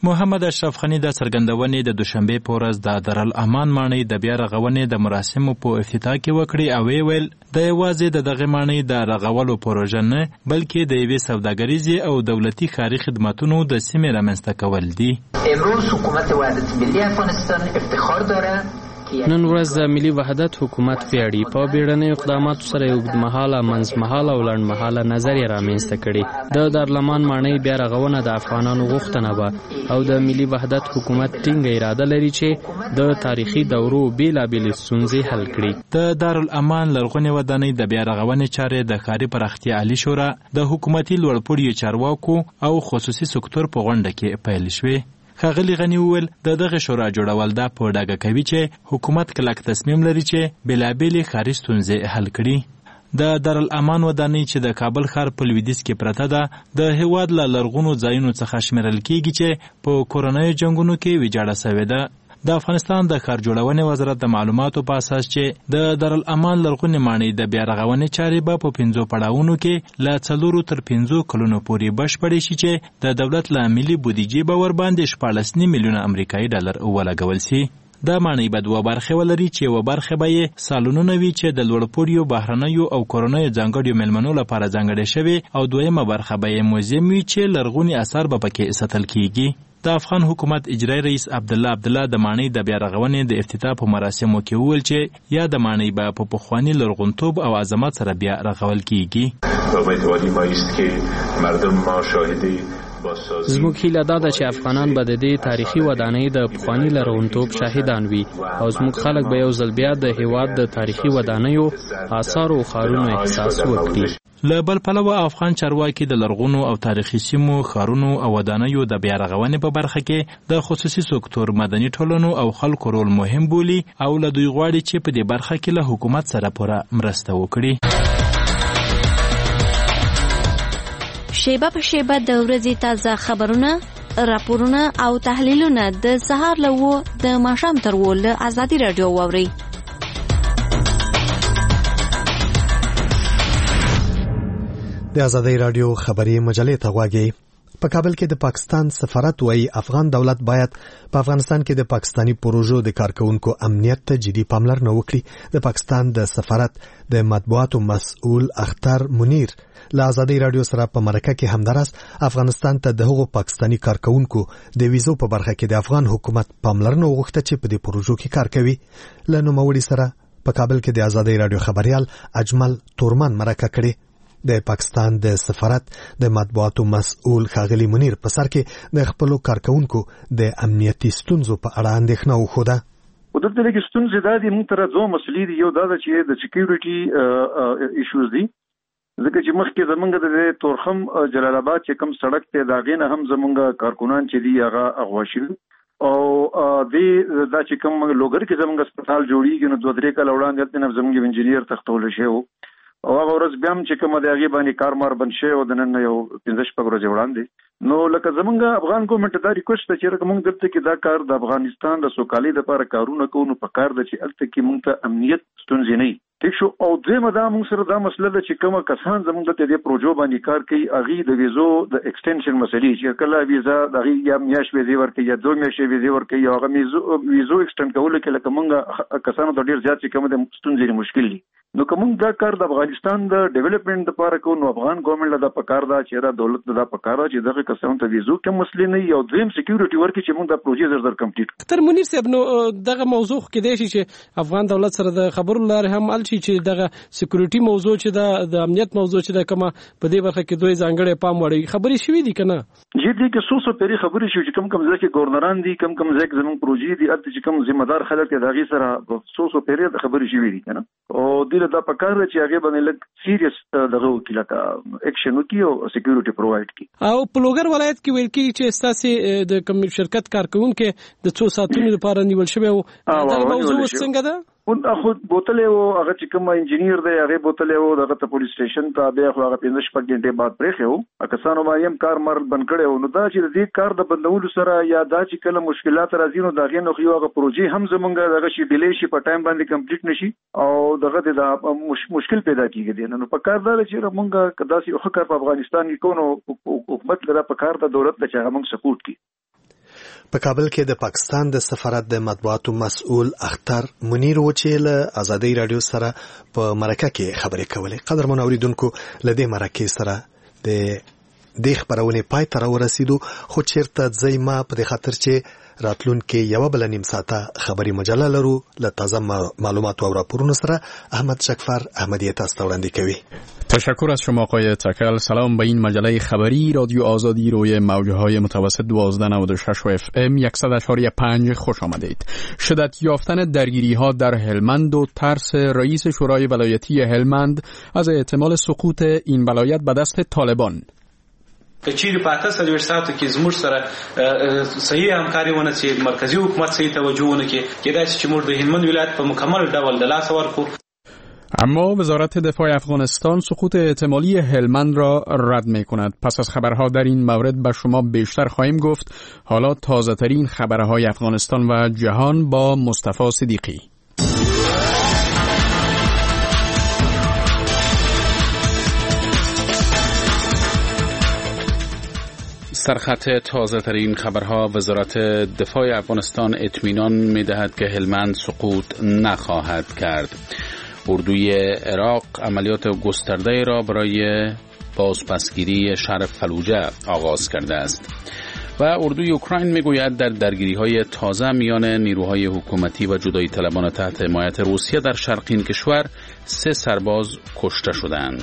محمد اشرف غنی د څرګندونې د دوشنبه په ورځ د دارالامان ماڼۍ د بیا رغونې د مراسمو په افتتاح کې وکړي او ویل د یوازې د دغه ماڼۍ د رغولو پروژه نه بلکې د یوې سوداګریزې او دولتي ښاري خدماتونو د سیمې رامنځته کول دي. امروز حکومت وحدت ملی افغانستان افتخار داره نن ورځ د ملي وحدت حکومت ویاړي په بیړنیو اقداماتو سره اوږدمهاله منځمهاله او لنډمهاله نظریه رامنځته کړي. د دارالامان ماڼۍ بیا رغونه د افغانانو غوښتنه وه او د ملي وحدت حکومت ټینګه اراده لري چې د تاریخي دورو بیلابېلې ستونزې حل کړي. د دارالامان لرغونې ودانۍ د بیا رغونې چارې د ښاري پراختیا عالي شورا د حکومتي لوړپوړو چارواکو او خصوصي سکتور په غونډه کې پیل شوې. ښاغلي غني وویل د دغه شورا جوړول دا په ډاګه کوي چې حکومت کلک تصمیم لري چې بېلابېلې ښاري ستونزې حل کړي. د دارالامان ودانۍ چې د کابل ښار په لویدیځ کې پرته ده د هېواد له لرغونو ځایونو څخه شمیرل کیږي چې په کورنیو جنګونو کې ویجاړه سوې ده. د افغانستان د ښار جوړونې وزارت د معلوماتو په اساس چې د دارالامان لرغونې ماڼۍ د بیا رغونې چارې به په پنځو پړاوونو کې له څلورو تر پنځو کلونو پورې بشپړې شي چې د دولت له ملي بودیجې به ورباندې شپاړس نیم میلیونه امریکایي ډالر ولګول سي. دا ماڼۍ به دوه برخې ولري چې یوه برخه به یې سالونونه وي چې د لوړپوړیو بهرنیو او کورنیو ځانګړیو میلمنو لپاره ځانګړې شوې او دویمه برخه به یې موزیم وي چې لرغوني اثار به پکې ساتل کیږي. د افغان حکومت اجرایي رئیس عبدالله عبدالله د ماڼۍ د بیا رغونې د افتتاح په مراسمو کې وویل چې یا د ماڼۍ به په پخواني لرغونتوب او عظمت سره بیا رغول کیږي. امیدواری ما است که مردم ما شاهدی زموږ هیله دا ده چې افغانان به د دې تاریخي ودانۍ د پخواني لرغونتوب شاهدان وي او زموږ خلک به یو ځل بیا د هیواد د تاریخي ودانیو آثارو او ښارونو احساس وکړي. له بل پلوه افغان چارواکي د لرغونو او تاریخي سیمو ښارونو او ودانیو د بیا رغونې په برخه کې د خصوصي سکتور مدني ټولنو او خلکو رول مهم بولي او له دوی غواړي چې په دې برخه کې له حکومت سره پوره مرسته وکړي. شیبه په شیبه د ورځې تازه خبرونه، راپورونه او تحلیلونه د سهار له وو د ماښام تر وو له ازادي راډیو واورئ. د ازادي راډیو خبري مجلې ته غواړئ. په کابل کې د پاکستان سفارت وايي افغان دولت باید په افغانستان کې د پاکستانی پروژو د کارکونکو امنیت ته جدي پاملرنه وکړي. د پاکستان د سفارت د مطبوعاتو مسؤل اختر منیر له ازادي راډیو سره په مرکه کې همدارس افغانستان ته د هغو پاکستانی کارکونکو د ویزو په برخه کې د افغان حکومت پاملرنه وغوښته چې په دې پروژو کې کار کوي. له نوموړي سره په کابل کې د ازادي راډیو خبريال اجمل تورمن مرکه کړي. د پاکستان د سفارت د مطبوعاتو مسؤل ښاغلي منیر په سر کې د خپلو کارکونکو د امنیتي ستونزو په اړه اندېښنه وښوده. ودلته لکه ستونزې دا دي، موږ ته دوه مسلې دي. یو دا ده چې د سکیورټي ایشوز دي، ځکه چې مخکې زمونږ د تورخم جلال آباد چې کوم سړک ته دا غینه هم زمونږ کارکونان چې دي هغه اغوا شوي او د دا چې کوم لوګر کې زمونږ هسپتال جوړیږي نو دوه درې کاله وړاندې نه زمونږ انجینیر تختول شوی او هغه ورځ بیا هم چې کومه د هغې باندې کار مار بند شوی او د نن یو پنځه شپږ ورځې وړاندې نو لکه زمونږ افغان ګورنمنټ دا ریکوست ده چې موږ دلته کې دا کار د افغانستان د سوکالۍ لپاره کارونه کوو نو په کار ده چې هلته کې موږ ته امنیت ستونزې نه وي. ٹھیک شو. او دویمه دا موږ سره دا مسله ده چې کومه کسان زموږ دلته دې پروژو باندې کار کوي هغې د ویزو د ایکسټینشن مسلې چې کله ویزا د هغې یا میاشت ویزې ورکوي یا دوه میاشتې ویزې ورکوي او هغه ویزو ایکسټینډ کولو کې لکه موږ کسانو ته ډېر زیات چې کومه د ستونزې مشکل دي. نو کوم دا کار د افغانستان د ډیولپمنٹ لپاره کو نو افغان ګورنمنټ له دا پکار دا چې دا دولت له دا پکار چې دغه کسانو ته ویزو کوم مسلې نه یو دریم سکیورټي ورکړي چې موږ دا پروژې زر زر کمپلیټ. تر منیر صاحب نو دغه موضوع کې دی چې افغان دولت سره د خبرو لاره هم ال شي چې دغه سکیورټي موضوع چې د امنیت موضوع چې د کومه په دې برخه کې دوی ځانګړي پام وړي خبرې شوې دي کنه جی دي کې سو سو پیری خبرې شوې چې کم کم ځکه ګورنران دي کم کم ځکه زموږ پروژې دي اته چې کم ذمہ دار خلک دي دغه سره سو سو پیری د خبرې شوې دي کنه او دله دا پکار چې هغه باندې لګ سیریس دغه وکیل کا اکشن وکي او سکیورټي پرووایډ کی. او پلوګر ولایت کې ویل کی چې استاسي د کوم شرکت کارکونکو د څو ساتونو لپاره نیول شوی او دا موضوع څنګه ده؟ اون خود بوتل او هغه چې کوم انجینیر دی هغه بوتل او دغه ته پولیس سټیشن ته بیا خو هغه پنځه شپږ غنټې بعد پرې خو کسانو باندې هم کار مر بند کړي نو دا چې دې کار د بندولو سره یا دا چې کله مشکلات راځي نو دا غي نو خو هغه پروژې هم زمونږ دغه شی ډیلی شي په ټایم باندې کمپلیټ نشي او دغه د مشکل پیدا کیږي نو په کار دا چې موږ کداسي خو کار په افغانستان کې کوو حکومت لپاره په کار د دولت ته چې موږ سپورټ کی. په کابل کې د پاکستان د سفارت د مطبوعاتو مسؤل اختر منیر و چې له آزادۍ رادیو سره په مرکه کې خبرې کولې. قدرمن اوریدونکو له دې مرکې سره د دې خبرونه پای ته ورسېدو، خو چیرته ځای ما په دې خاطر چې راتلونکي یو بل نیم ساعته خبري مجله لرو. له تازه معلوماتو او راپورونو سره احمد شکفر احمدی تاسو ته وړاندې کوي. تشکر از شما آقای تکل. سلام به این مجله خبری رادیو آزادی روی موجهای متوسط دوازده نود و شش و اف ام صد و چهار و پنج خوش آمدید. شدت یافتن درگیری ها در هلمند و ترس رئیس شورای ولایتی هلمند از احتمال سقوط این ولایت به دست طالبان. کچیر پاته سلویر ساتو کې زموږ سره صحیح همکاري ونه چې مرکزی حکومت صحیح توجه ونه کې کېدای چې موږ د هلمند ولایت په مکمل ډول د لاس ورکو. اما وزارت دفاع افغانستان سقوط احتمالی هلمند را رد می کند. پس از خبرها در این مورد به شما بیشتر خواهیم گفت. حالا تازه ترین خبرهای افغانستان و جهان با مصطفی صدیقی. سرخط تازه ترین خبرها: وزارت دفاع افغانستان اطمینان می دهد که هلمند سقوط نخواهد کرد. اردوی عراق عملیات گسترده را برای بازپسگیری شهر فلوجه آغاز کرده است. و اردوی اوکراین می گوید در درگیری های تازه میان نیروهای حکومتی و جدایی طلبان تحت حمایت روسیه در شرق این کشور سه سرباز کشته شدند.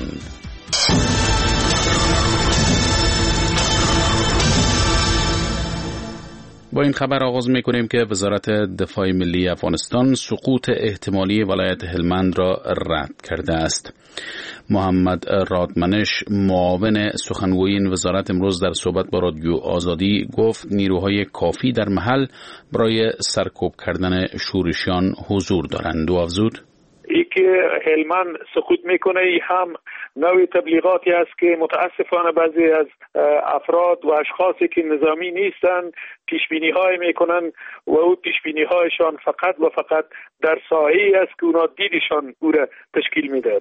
با این خبر آغاز می‌کنیم که وزارت دفاع ملی افغانستان سقوط احتمالی ولایت هلمند را رد کرده است. محمد رادمنش معاون سخنگوی این وزارت امروز در صحبت با رادیو آزادی گفت نیروهای کافی در محل برای سرکوب کردن شورشیان حضور دارند و افزود ای که هلمند سقوط میکنه ای هم نوع تبلیغاتی است که متاسفانه بعضی از افراد و اشخاصی که نظامی نیستند پیشبینی های میکنن و او پیشبینی هایشان فقط و فقط در ساحه‌ای است که اونا دیدشان او را تشکیل میدن.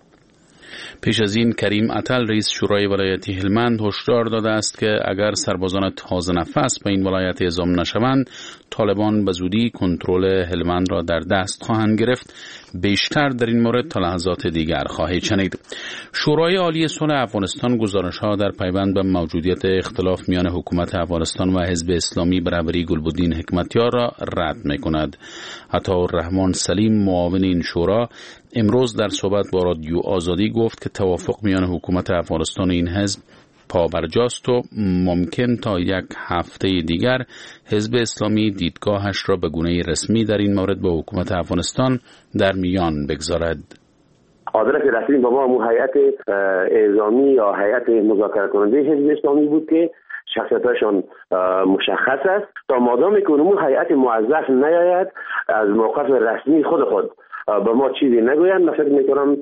پیش از این کریم اتل رئیس شورای ولایتی هلمند هشدار داده است که اگر سربازان تازه نفس به این ولایت اعزام نشوند طالبان به زودی کنترل هلمند را در دست خواهند گرفت. بیشتر در این مورد تا لحظات دیگر خواهید شنید. شورای عالی صلح افغانستان گزارش‌ها در پیوند به موجودیت اختلاف میان حکومت افغانستان و حزب اسلامی برابری گلبدین حکمتیار را رد می‌کند. عطاالرحمن سلیم معاون این شورا امروز در صحبت با رادیو آزادی گفت که توافق میان حکومت افغانستان و این حزب پابرجاست و ممکن تا یک هفته دیگر حزب اسلامی دیدگاهش را به گونه رسمی در این مورد با حکومت افغانستان در میان بگذارد. آدرس رسمی با ما هیئت اعزامی یا هیئت مذاکره کننده حزب اسلامی بود که شخصیتشان مشخص است. تا مادامی که اون هیئت موظف نیاید از موقف رسمی خود خود به ما چیزی نگویند، من فکر میکنم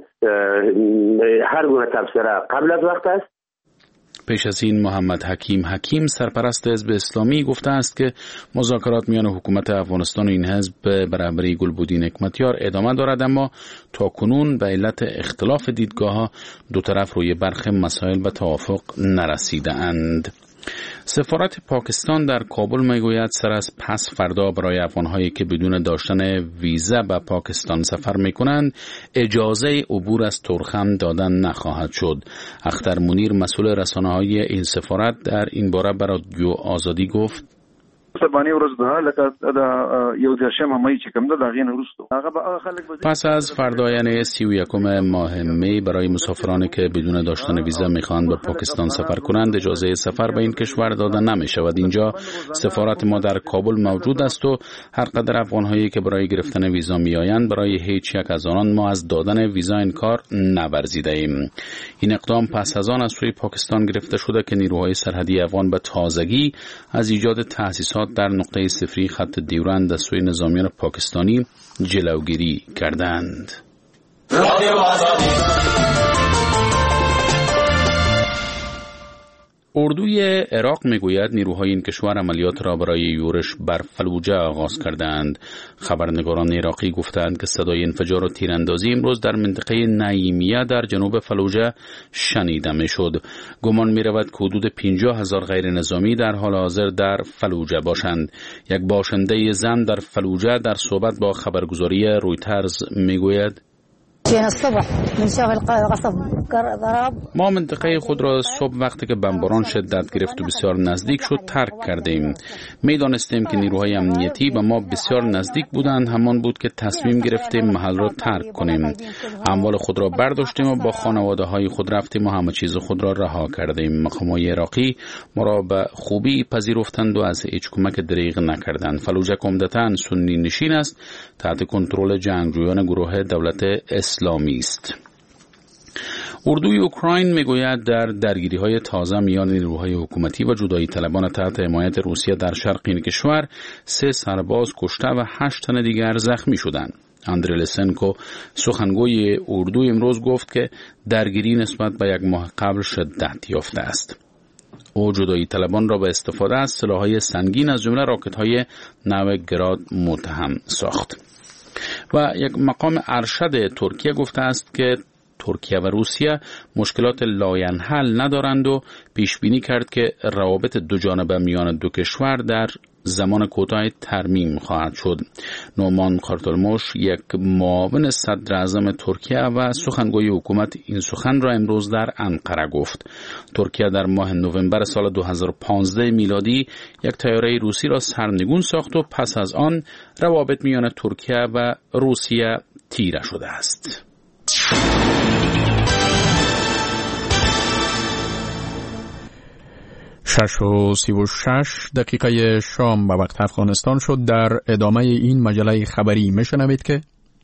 هر گونه تبصره قبل از وقت است. پیش از این محمد حکیم حکیم سرپرست حزب اسلامی گفته است که مذاکرات میان حکومت افغانستان و این حزب به برابری گلبدین حکمتیار ادامه دارد، اما تا کنون به علت اختلاف دیدگاه‌ها دو طرف روی برخی مسائل به توافق نرسیده اند. سفارت پاکستان در کابل میگوید سر از پس فردا برای افغانهایی که بدون داشتن ویزا به پاکستان سفر میکنند اجازه عبور از تورخم دادن نخواهد شد. اختر منیر مسئول رسانه‌های این سفارت در این باره برای رادیو آزادی گفت سبانی ورځ ده لکه د یو درشم مې چې کوم ده دا غین وروسته هغه به خلک پس از فردا یعنی سی و یکم ماه می برای مسافرانی که بدون داشتن ویزا میخوان به پاکستان سفر کنند اجازه سفر به این کشور داده نمی شود. اینجا سفارت ما در کابل موجود است و هر قدر افغانهایی که برای گرفتن ویزا میآیند برای هیچ یک از آنان ما از دادن ویزا انکار نورزیده ایم. این اقدام پس از آن از سوی پاکستان گرفته شده که نیروهای سرحدی افغان به تازگی از ایجاد تأسیسات در نقطه صفری خط دیورند از سوی نظامیان پاکستانی جلوگیری کردند. اردوی عراق میگوید نیروهای این کشور عملیات را برای یورش بر فلوجه آغاز کردند. خبرنگاران عراقی گفتند که صدای انفجار و تیراندازی امروز در منطقه نعیمیه در جنوب فلوجه شنیده میشد. گمان میرود که حدود پنجاه هزار غیر نظامی در حال حاضر در فلوجه باشند. یک باشنده زن در فلوجه در صحبت با خبرگزاری رویترز میگوید ما منطقه خود را صبح وقتی که بمباران شدت گرفت و بسیار نزدیک شد ترک کردیم. میدانستیم که نیروهای امنیتی به ما بسیار نزدیک بودند، همان بود که تصمیم گرفتیم محل را ترک کنیم. اموال خود را برداشتیم و با خانواده های خود رفتیم و همه چیز خود را رها کردیم. مقامات عراقی ما را به خوبی پذیرفتند و از هیچ کمک دریغ نکردند. فلوجه عمدتاً سنی نشین است، تحت کنترل جنگجویان گروه دولت اسلامی است. اردوی اوکراین میگوید در درگیری‌های تازه میان نیروهای حکومتی و جدایی طلبان تحت حمایت روسیه در شرق این کشور سه سرباز کشته و هشت تن دیگر زخمی شدند. اندری لسنکو سخنگوی اردو امروز گفت که درگیری نسبت به یک ماه قبل شدت یافته است. او جدایی طلبان را به استفاده از سلاح‌های سنگین از جمله راکت‌های نو گراد متهم ساخت. و یک مقام ارشد ترکیه گفته است که ترکیه و روسیه مشکلات لاینحل ندارند و پیش بینی کرد که روابط دو جانبه میان دو کشور در زمان کوتاه ترمیم خواهد شد. نومان قارتولموش یک معاون صدر اعظم ترکیه و سخنگوی حکومت این سخن را امروز در انقره گفت. ترکیه در ماه نوامبر سال دو هزار و پانزده میلادی یک طیاره روسی را سرنگون ساخت و پس از آن روابط میان ترکیه و روسیه تیره شده است. شش و سی و شش دقیقه شام به وقت افغانستان شد. در ادامه این مجله خبری میشنوید که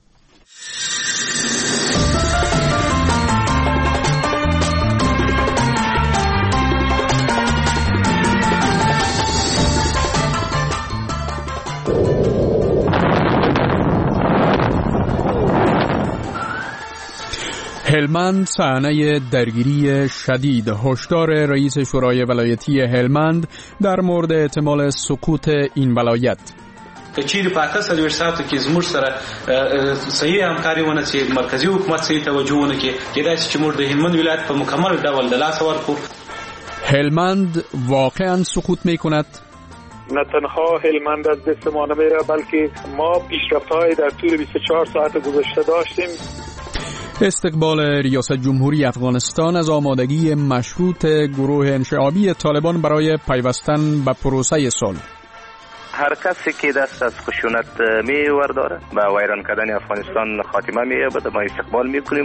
هلمند صحنه درگیری شدید. هشدار رئیس شورای ولایتی هلمند در مورد احتمال سقوط این ولایت. که چیرې په اته څلوېښت ساعتو کې زموږ سره صحیح همکاري ونه چې مرکزي حکومت صحیح توجه ونه کړي کېدای شي چې موږ د هلمند ولایت په مکمل ډول د لاسه ورکړو. هلمند واقعا سقوط میکند؟ نه تنها هلمند از دست ما نمیره بلکه ما پیشرفت‌های در طول بیست و چهار ساعت گذشته داشتیم. استقبال ریاست جمهوری افغانستان از آمادگی مشروط گروه انشعابی طالبان برای پیوستن به پروسه صلح. هر کسی که دست از خشونت می ورداره به ویران کردن افغانستان خاتمه می‌یابد، ما استقبال می‌کنیم.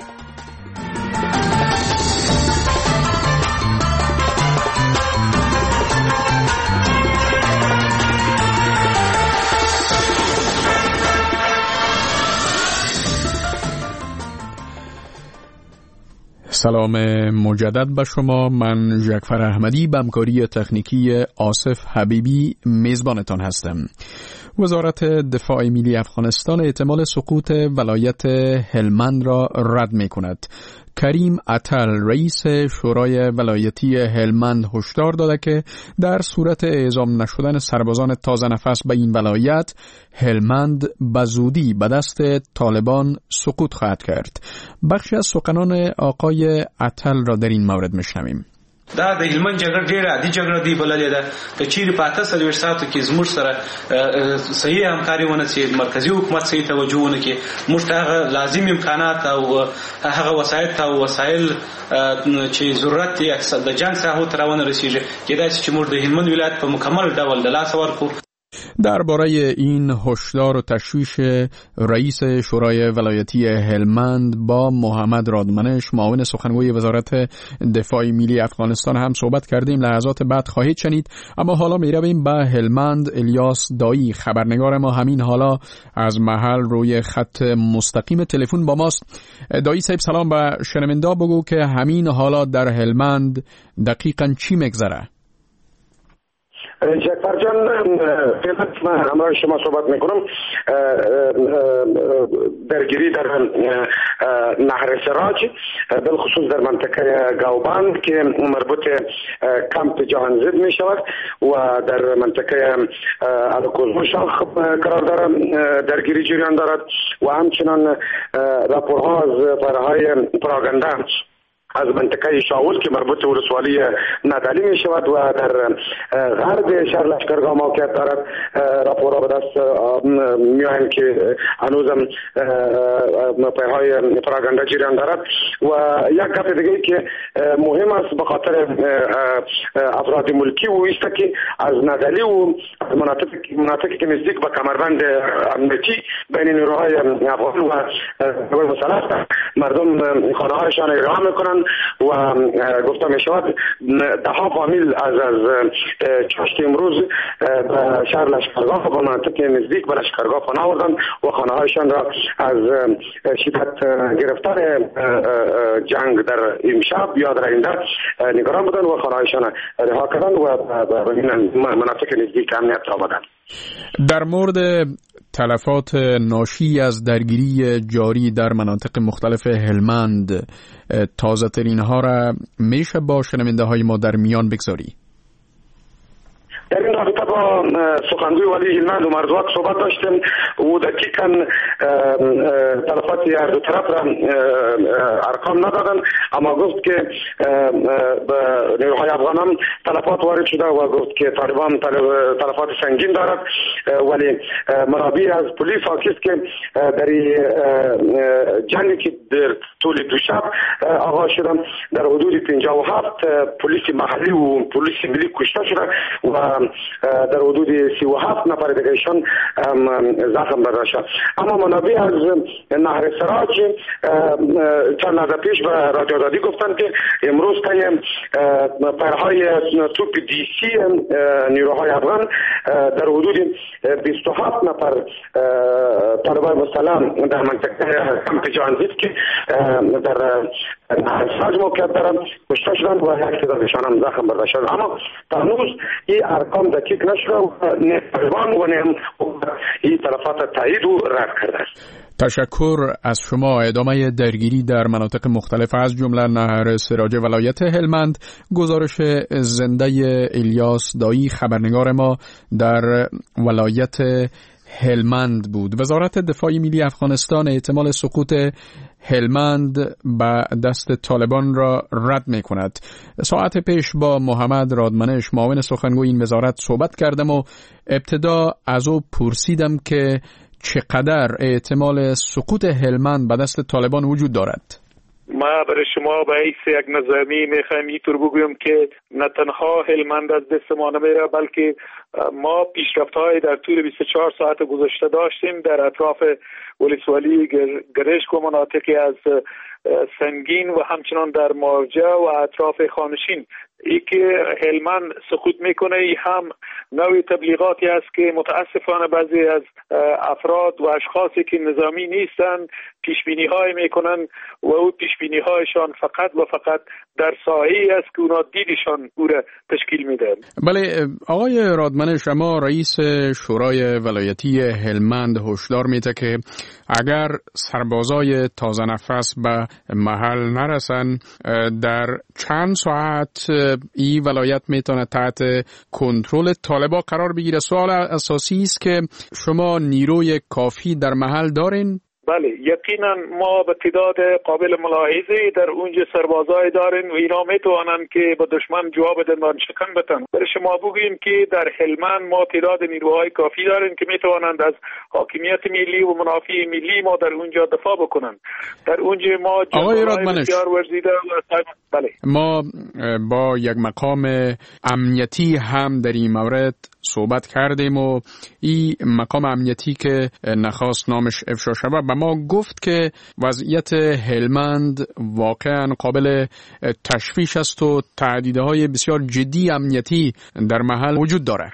سلام مجدد به شما. من جعفر احمدی به همکاری تکنیکی آصف حبیبی میزبانتان هستم. وزارت دفاع ملی افغانستان احتمال سقوط ولایت هلمند را رد می کند. کریم عطل رئیس شورای ولایتی هلمند هشدار داده که در صورت اعزام نشدن سربازان تازه نفس به این ولایت، هلمند به زودی به دست طالبان سقوط خواهد کرد. بخشی از سخنان آقای عطل را در این مورد میشنویم. دا د هلمند جګړه ډیره عادي جګړه دی بللې ده که چیرې په اته څلوېښت ساعتو کې زموږ سره صحیح همکاري ونه چې مرکزي حکومت صحیح توجه ونه کړي موږ ته هغه لازم امکانات او هغه وسایل او وسایل چې ضرورت یې د جنگ ساحو ته راونه رسیږي کېدای شي چې موږ د هلمند ولایت په مکمل ډول د لاسه ورکړو. درباره این هشدار و تشویش رئیس شورای ولایتی هلمند با محمد رادمنش معاون سخنگوی وزارت دفاع ملی افغانستان هم صحبت کردیم. لحظات بعد خواهید شنید. اما حالا می رویم به هلمند. الیاس دایی خبرنگار ما همین حالا از محل روی خط مستقیم تلفن با ماست. دایی صاحب سلام. به شنونده بگو که همین حالا در هلمند دقیقاً چی میگذره؟ جعفر جان، فعلا من همراه شما صحبت میکنم. درگیری در نهر سراج بالخصوص در منطقه گاوبند که مربوط کمپ جهانزد می شود و در منطقه الکوزمو شاخ قرار دارد درگیری جریان دارد و همچنان راپورها از پرهای پراگنده از منطقه شاول که مربوط به ولسوالی نادعلی می شود و در غرب شهر لشکرگاه موقعیت دارد. راپورها به دست می آیند که هنوزم پیهای پراگنده جریان دارد و یک گپ دیگه که مهم است به خاطر افراد ملکی و است که از نادعلی و از مناطق مناطقی که نزدیک به کمربند امنیتی بین نیروهای افغان و مسلح مردم خانه‌هایشان احرام میکنند و گفته می شود ده ها فامیل از از چاشت امروز به شهر لشکرگاه و مناطق نزدیک به لشکرگاه پناه بردند و خانه هایشان را از شدت گرفتار جنگ در امشب یا در آینده نگران بودند و خانه هایشان رها کردند و به مناطق نزدیک امنیت را بردند. در مورد تلفات ناشی از درگیری جاری در مناطق مختلف هلمند تازه ترین ها را میشه با شنونده های ما در میان بگذاری؟ در این رابطه با سخنگوی والی هلمند و مرزوات صحبت داشتیم و دقیقاً تلفاتی از دو طرف را ارقام ندادن، اما گفت که نیروهای افغان هم تلفات وارد شده و گفت که طالبان تلفات سنگین دارد، ولی منابع از پلیس حاکی است که در جنگی که در طول دو شب آغاز شده در حدود پنجاه و هفت پلیس محلی و پلیس ملی کشته شده و در حدود سی و هفت نفر دیگرشان زخم برده شد. اما منابع از نهر سراج چند لحظه پیش به رادیو آزادی گفتند که امروز طی پرهای توپ دی سی نیروهای افغان در حدود بیست و هفت نفر طالبان مسلح در منطقه کمپ جهانزد که در نهر سراج موقعیت دارند کشته شدند و یک تعدادشان هم زخم برده شد. اما تا هنوز این ارقام دقیق نشده و نه طالبان و نه این تلفات تایید و رد کرده است. تشکر از شما. ادامه درگیری در مناطق مختلف از جمله نهر سراج ولایت هلمند. گزارش زنده الیاس دایی خبرنگار ما در ولایت هلمند بود. وزارت دفاع ملی افغانستان احتمال سقوط هلمند به دست طالبان را رد می کند. ساعت پیش با محمد رادمنش معاون سخنگوی این وزارت صحبت کردم و ابتدا از او پرسیدم که چقدر احتمال سقوط هلمند به دست طالبان وجود دارد. ما برای شما به حیث یک نظامی میخوایم اینطور بگویم که نه تنها هلمند از دست ما نمیره، بلکه ما پیشرفت‌های در طول بیست و چهار ساعت گذشته داشتیم در اطراف ولسوالی گرشک و مناطقی از سنگین و همچنان در مارجه و اطراف خانشین. ای که هلمند سقوط میکنه ای هم نوع تبلیغاتی است که متاسفانه بعضی از افراد و اشخاصی که نظامی نیستن پیشبینی های میکنن و او پیشبینی هایشان فقط و فقط در ساحه‌ای است که اونا دیدشان او را تشکیل میدن. بله آقای رادمن، شما رئیس شورای ولایتی هلمند هشدار میده که اگر سربازای تازه نفس به محل نرسن در چند ساعت این ولایت میتونه تحت کنترل طالبان قرار بگیره. سوال اساسی است که شما نیروی کافی در محل دارین؟ بله یقینا ما به تعداد قابل ملاحظه در اونجا سربازای داریم و اینا میتوانند که به دشمن جواب دندان شکن بتن. برای شما بگوییم که در هلمند ما تعداد نیروهای کافی داریم که میتوانند از حاکمیت ملی و منافع ملی ما در اونجا دفاع بکنند. در اونجا ما جنگ‌های بسیار ورزیده و بله ما با یک مقام امنیتی هم در این مورد صحبت کردیم و این مقام امنیتی که نخواست نامش افشا شود به ما گفت که وضعیت هلمند واقعا قابل تشویش است و تهدیدهای بسیار جدی امنیتی در محل وجود داره.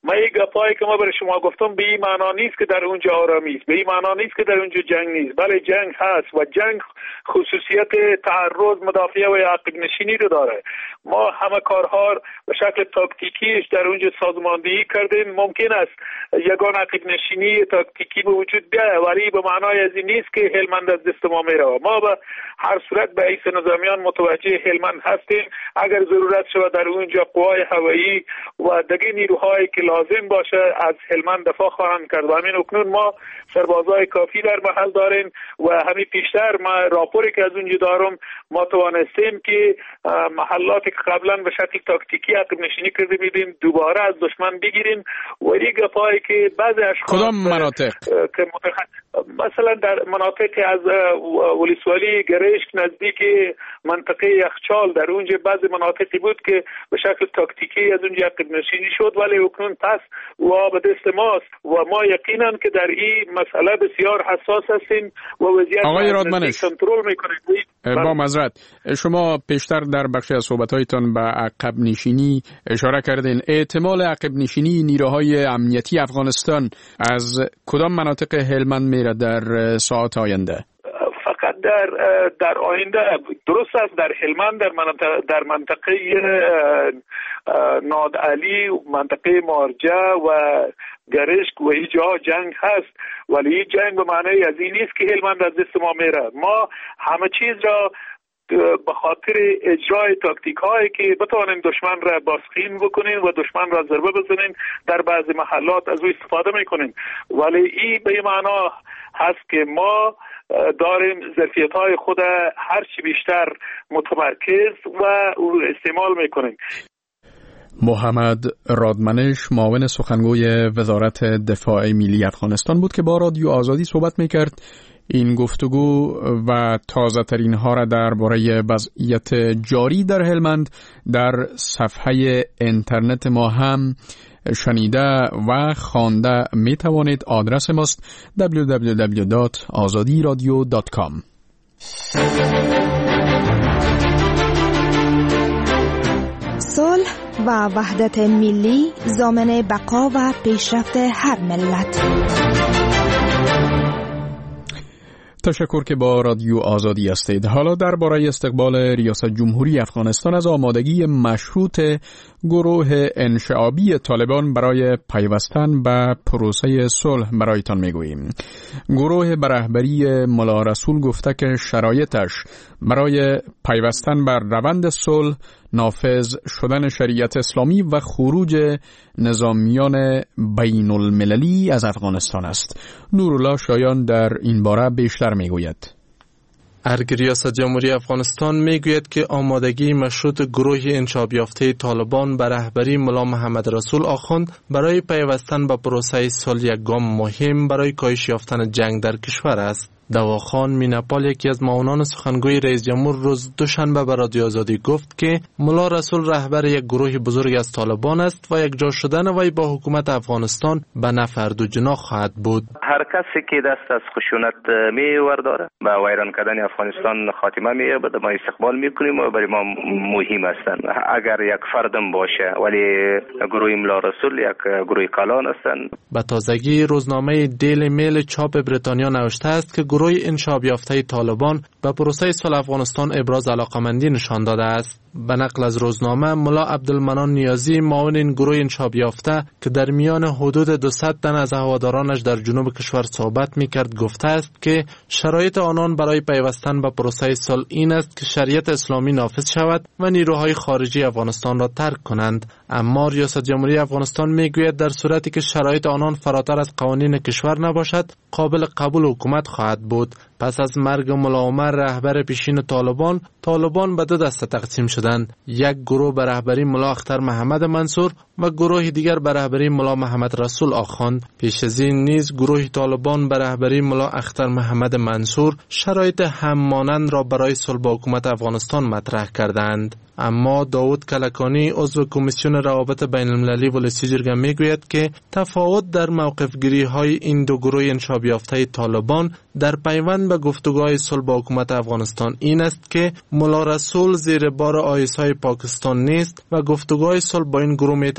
ما این گپایی که ما برای شما گفتم به این معنا نیست که در اونجا آرامی است، به این معنا نیست که در اونجا جنگ نیست، بله جنگ هست و جنگ خصوصیت تعرض، مدافع و عقب نشینی رو داره. ما همه کارها به شکل تاکتیکیش در اونجا سازماندهی کردیم. ممکن است یگان عقب نشینی تاکتیکی به وجود بیاید ولی به معنای از این نیست که هلمند از دست ما میره. ما به هر صورت به حیث نظامیان متوجه هلمند هستیم. اگر ضرورت شود در اونجا قوای هوایی و دیگر نیروهایی که لازم باشه از هلمند دفاع خواهند کرد. و همین اکنون ما سربازای کافی در محل داریم و همین پیشتر ما راپوری که از اونجا دارم ما توانستیم که محلاتی که قبلا به شکل تاکتیکی عقب نشینی کرده میدیم دوباره از دشمن بگیریم. و این گپایی که بعضی اشخاص کدام مناطق که مثلا در مناطق از ولسوالی گرشک نزدیک منطقه یخچال در اونجا بعضی مناطقی بود که به شکل تاکتیکی از اونجا عقب نشینی شد ولی اکنون پس و به دست ماست و ما یقینا که در این مسئله بسیار حساس هستیم و وضعیت آقای رادمنش کنترل میکنیم. با معذرت شما پیشتر در بخشی از صحبت‌هایتان به عقب نشینی اشاره کردین. احتمال عقب نشینی نیروهای امنیتی افغانستان از کدام مناطق هلمند میره در ساعات آینده؟ فقط در در آینده درست است در هلمند در منطقه در منطقه نادعلی، منطقه مارجه و گرشک و اینجا جنگ هست ولی این جنگ به معنی از این نیست که هلمند از دست ما میره. ما همه چیز را به خاطر اجرای تاکتیک هایی که بتوانیم دشمن را بازخیم بکنیم و دشمن را ضربه بزنیم در بعضی محلات از او استفاده میکنیم ولی این به معنا هست که ما داریم ظرفیت های خود هرچی بیشتر متمرکز و استعمال میکنیم. محمد رادمنش معاون سخنگوی وزارت دفاع ملی افغانستان بود که با رادیو آزادی صحبت میکرد. این گفتگو و تازه ترین ها را درباره وضعیت جاری در هلمند در صفحه اینترنت ما هم شنیده و خوانده می توانید. آدرس ماست دبلیو دبلیو دبلیو دات آزادی رادیو دات کام. صلح و وحدت ملی ضامن بقا و پیشرفت هر ملت. تشکر که با رادیو آزادی هستید. حالا درباره استقبال ریاست جمهوری افغانستان از آمادگی مشروط گروه انشعابی طالبان برای پیوستن به پروسه صلح برایتان میگوییم. گروه به رهبری ملا رسول گفته که شرایطش برای پیوستن بر روند صلح نافذ شدن شریعت اسلامی و خروج نظامیان بین المللی از افغانستان است. نورالله شایان در این باره بیشتر میگوید. ارگ ریاست جمهوری افغانستان میگوید که آمادگی مشروط گروه انشعاب یافته طالبان به رهبری ملا محمد رسول آخوند برای پیوستن به پروسه صلح یک گام مهم برای کاهش یافتن جنگ در کشور است. دواخان میناپال یکی از معاونان سخنگوی رئیس جمهور روز دوشنبه به رادیو آزادی گفت که ملا رسول رهبر یک گروه بزرگ از طالبان است و یک جا شدن وی با حکومت افغانستان به نفع دو جناح خواهد بود. هر کسی که دست از خشونت می ورداره به ویران کردن افغانستان خاتمه مییابد ما استقبال میکنیم و برای ما مهم هستند. اگر یک فردم باشه ولی گروه ملا رسول یک گروه کلان هستند. به تازگی روزنامه دیلی میل چاپ بریتانیا نوشته است که گروه انشعاب یافته طالبان به پروسه صلح افغانستان ابراز علاقمندی نشان داده است. به نقل از روزنامه ملا عبدالمنان نیازی معاون این گروه انشعاب یافته که در میان حدود دویست تن از هوادارانش در جنوب کشور صحبت میکرد گفته است که شرایط آنان برای پیوستن به پروسه صلح این است که شریعت اسلامی نافذ شود و نیروهای خارجی افغانستان را ترک کنند. اما ریاست جمهوری افغانستان میگوید در صورتی که شرایط آنان فراتر از قوانین کشور نباشد قابل قبول حکومت خواهد بود. پس از مرگ ملا عمر رهبر پیشین طالبان، طالبان به دو دسته تقسیم شدند. یک گروه به رهبری ملا اختر محمد منصور و گروه دیگر به رهبری ملا محمد رسول آخوند. پیش از این نیز گروه طالبان به رهبری ملا اختر محمد منصور شرایط هممانند را برای صلح با حکومت افغانستان مطرح کردند. اما داود کلکانی عضو کمیسیون روابط بین المللی ولسی جرگه میگوید که تفاوت در موقف گیری های این دو گروه انشعاب یافته طالبان در پیوند به گفتگوهای صلح با حکومت افغانستان این است که ملا رسول زیر بار آیس‌های پاکستان نیست و گفتگوهای صلح با این گروه میتواند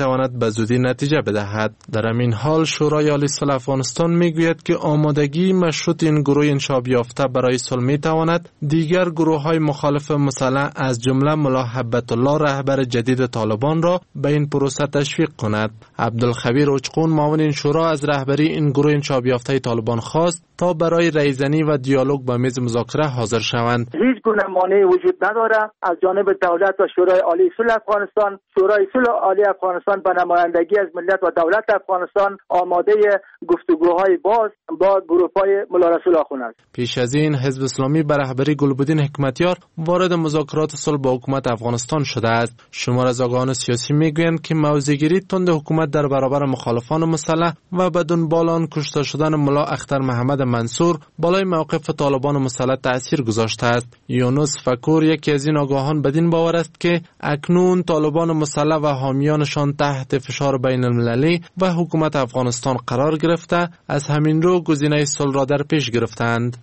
تواند به زودی نتیجه بدهد. در همین حال شورای عالی صلح افغانستان می گوید که آمادگی مشروط این گروه انشاب یافته برای صلح می تواند دیگر گروه های مخالف مسلح از جمله ملا هبت الله رهبر جدید طالبان را به این پروسه تشویق کند. عبدالخبیر اوچقون معاون این شورا از رهبری این گروه انشاب یافته طالبان خواست تا برای رایزنی و دیالوگ با میز مذاکره حاضر شوند. هیچ گونه مانعی وجود نداره از جانب دولت و شورای عالی صلح افغانستان. شورای صلح عالی افغانستان به نمایندگی از ملت و دولت افغانستان آماده گفتگوهای باز با گروه‌های مولا رسول آخوند است. پیش از این حزب اسلامی به رهبری گلبدین حکمتیار وارد مذاکرات صلح با حکومت افغانستان شده است. شمار از آگاهان سیاسی میگویند که موضع‌گیری تند حکومت در برابر مخالفان مسلح و بدون بالان کشته شدن ملا اختر محمد منصور بالای موقف طالبان مسلح تأثیر گذاشته است. یونس فکور یکی از این آگاهان بدین باور است که اکنون طالبان مسلح و حامیانشان تحت فشار بین المللی و حکومت افغانستان قرار گرفته، از همین رو گزینه صلح را در پیش گرفتند.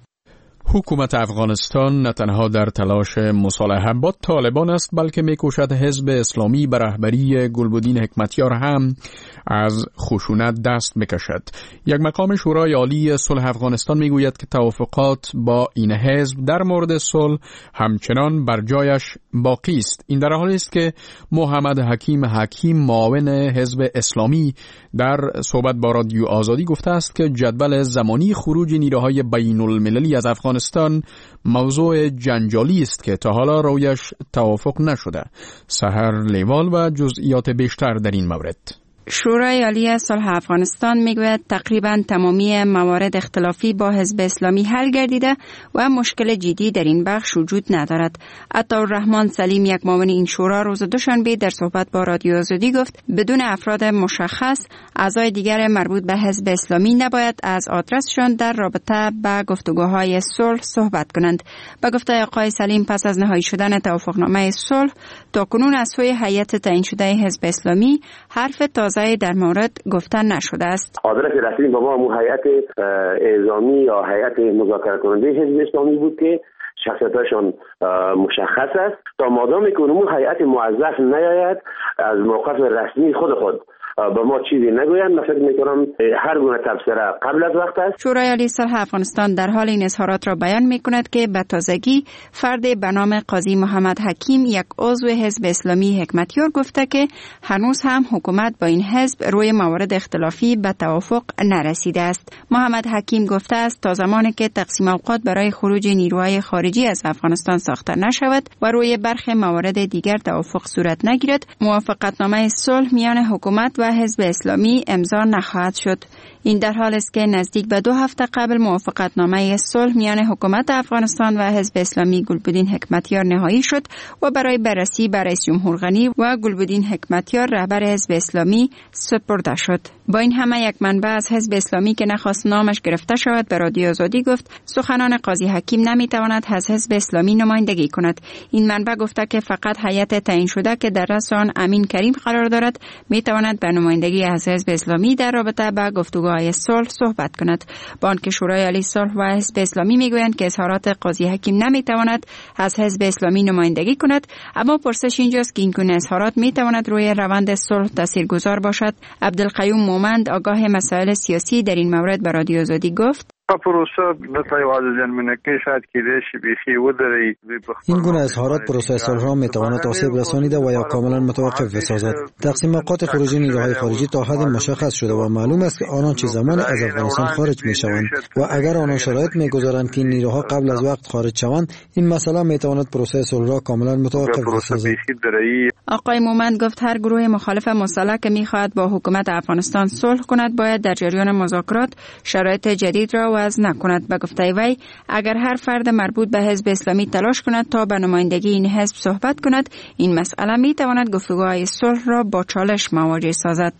حکومت افغانستان نه تنها در تلاش مصالحه با طالبان است، بلکه می‌کوشد حزب اسلامی به رهبری گلبدین حکمتیار هم از خشونت دست بکشد. یک مقام شورای عالی صلح افغانستان میگوید که توافقات با این حزب در مورد صلح همچنان بر جایش باقی است. این در حالی است که محمد حکیم حکیم معاون حزب اسلامی در صحبت با رادیو آزادی گفته است که جدول زمانی خروج نیروهای بین المللی از افغانستان موضوع جنجالی است که تا حالا رویش توافق نشده. سحر لیوال و جزئیات بیشتر در این مورد. شورای عالی صلح افغانستان میگوید تقریبا تمامی موارد اختلافی با حزب اسلامی حل گردیده و مشکل جدی در این بخش وجود ندارد. عطاالرحمن سلیم یک معاون این شورا روز دوشنبه در صحبت با رادیو آزادی گفت بدون افراد مشخص اعضای دیگر مربوط به حزب اسلامی نباید از آدرسشان در رابطه با گفتگوهای صلح صحبت کنند. به گفته آقای سلیم پس از نهایی شدن توافقنامه صلح تاکنون از سوی هیئت تعیین شده حزب اسلامی حرف تازه در مورد گفتن نشده است. آدرس رسمی با ما مو هیئت اعزامی یا هیئت مذاکره کننده حزب اسلامی بود که شخصیتشان مشخص است. تا مادامی که اونمو هیئت موظف نیاید از موقف رسمی خود خود به ما چیزی نگویند، من فکر میکنم هر گونه تبصره قبل از وقت است. شورای عالی صلح افغانستان در حال این اظهارات را بیان میکند که به تازگی فرد به نام قاضی محمد حکیم یک عضو حزب اسلامی حکمتیار گفته که هنوز هم حکومت با این حزب روی موارد اختلافی به توافق نرسیده است. محمد حکیم گفته است تا زمانی که تقسیم اوقات برای خروج نیروهای خارجی از افغانستان ساخته نشود و روی برخی موارد دیگر توافق صورت نگیرد، موافقتنامه صلح میان حکومت و حزب اسلامی امضا نخواهد شد. این در حال است که نزدیک به دو هفته قبل موافقتنامه صلح میان حکومت افغانستان و حزب اسلامی گلبدین حکمتیار نهایی شد و برای بررسی به رئیس جمهور غنی و گلبدین حکمتیار رهبر حزب اسلامی سپرده شد. با این همه یک منبع از حزب اسلامی که نخواست نامش گرفته شود به رادیو آزادی گفت سخنان قاضی حکیم نمیتواند از حزب اسلامی نمایندگی کند. این منبع گفته که فقط هیئت تعیین شده که در رأس آن امین کریم قرار دارد میتواند به نمایندگی از حزب اسلامی در رابطه با گفتگوهای صلح صحبت کند. با آنکه شورای عالی صلح و حزب اسلامی میگویند که اظهارات قاضی حکیم نمیتواند از حزب اسلامی نمایندگی کند، اما پرسش اینجاست که این گونه اظهارات میتواند روی روند صلح تاثیرگذار باشد. عبدالقیوم مومند آگاه مسائل سیاسی در این مورد به رادیو آزادی گفت پروسه دلته یوازې زیانمنونکي شاید کېدای شي بیخي ودرېږي. این گونه اظهارات پروسه صلح را میتواند آسیب رسانیده و یا کاملا متوقف بسازد. تقسیم اوقات خروجی نیروهای خارجی تا حد مشخص شده و معلوم است که آنان چه زمان از افغانستان خارج میشوند و اگر آنان شرایط میگذارند که نیروها قبل از وقت خارج شوند، این مسئله میتواند پروسه صلح را کاملا متوقف بسازد. آقای مومند گفت هر گروه مخالف مسلح که میخواهد با حکومت افغانستان صلح کند باید در جریان مذاکرات شرایط جدید را وضع نکند. به گفته وی اگر هر فرد مربوط به حزب اسلامی تلاش کند تا به نمایندگی این حزب صحبت کند، این مسئله می تواند گفتگوهای صلح را با چالش مواجه سازد.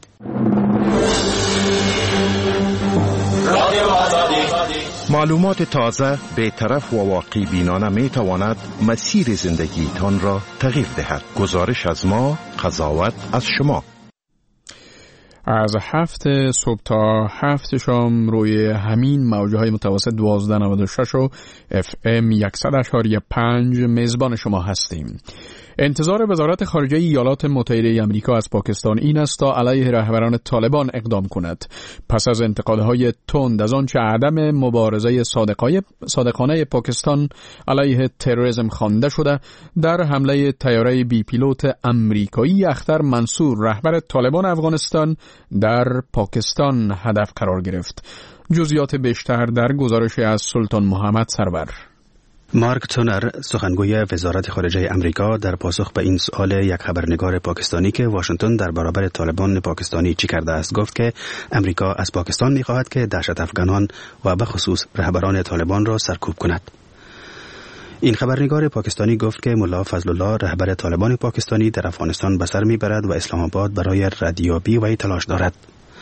معلومات تازه، بی‌طرف و واقع بینانه می تواند مسیر زندگی تان را تغییر دهد. گزارش از ما، قضاوت از شما. از هفت صبح تا هفت شام روی همین موجه های متوسط دوازده نود و شش و اف ام صد و شش و پنج میزبان شما هستیم. انتظار وزارت خارجه ایالات متحده آمریکا از پاکستان این است تا علیه رهبران طالبان اقدام کند. پس از انتقادهای تند از آنچه عدم مبارزه صادقانه پاکستان علیه تروریسم خوانده شده، در حمله طیاره بی پیلوت آمریکایی اختر منصور رهبر طالبان افغانستان در پاکستان هدف قرار گرفت. جزئیات بیشتر در گزارش از سلطان محمد سرور. مارک تونر، سخنگوی وزارت خارجه امریکا، در پاسخ به این سؤال یک خبرنگار پاکستانی که واشنگتن در برابر طالبان پاکستانی چی کرده است گفت که امریکا از پاکستان می‌خواهد که دهشت افغانان و به خصوص رهبران طالبان را سرکوب کند. این خبرنگار پاکستانی گفت که ملا فضل الله رهبر طالبان پاکستانی در افغانستان به سر میبرد و اسلام آباد برای ردیابی وی تلاش دارد.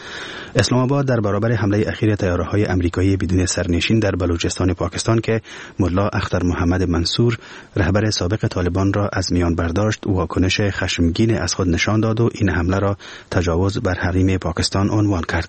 اسلام آباد در برابر حمله اخیر طیاره‌های آمریکایی بدون سرنشین در بلوچستان پاکستان که ملا اختر محمد منصور رهبر سابق طالبان را از میان برداشت واکنش خشمگین از خود نشان داد و این حمله را تجاوز بر حریم پاکستان عنوان کرد.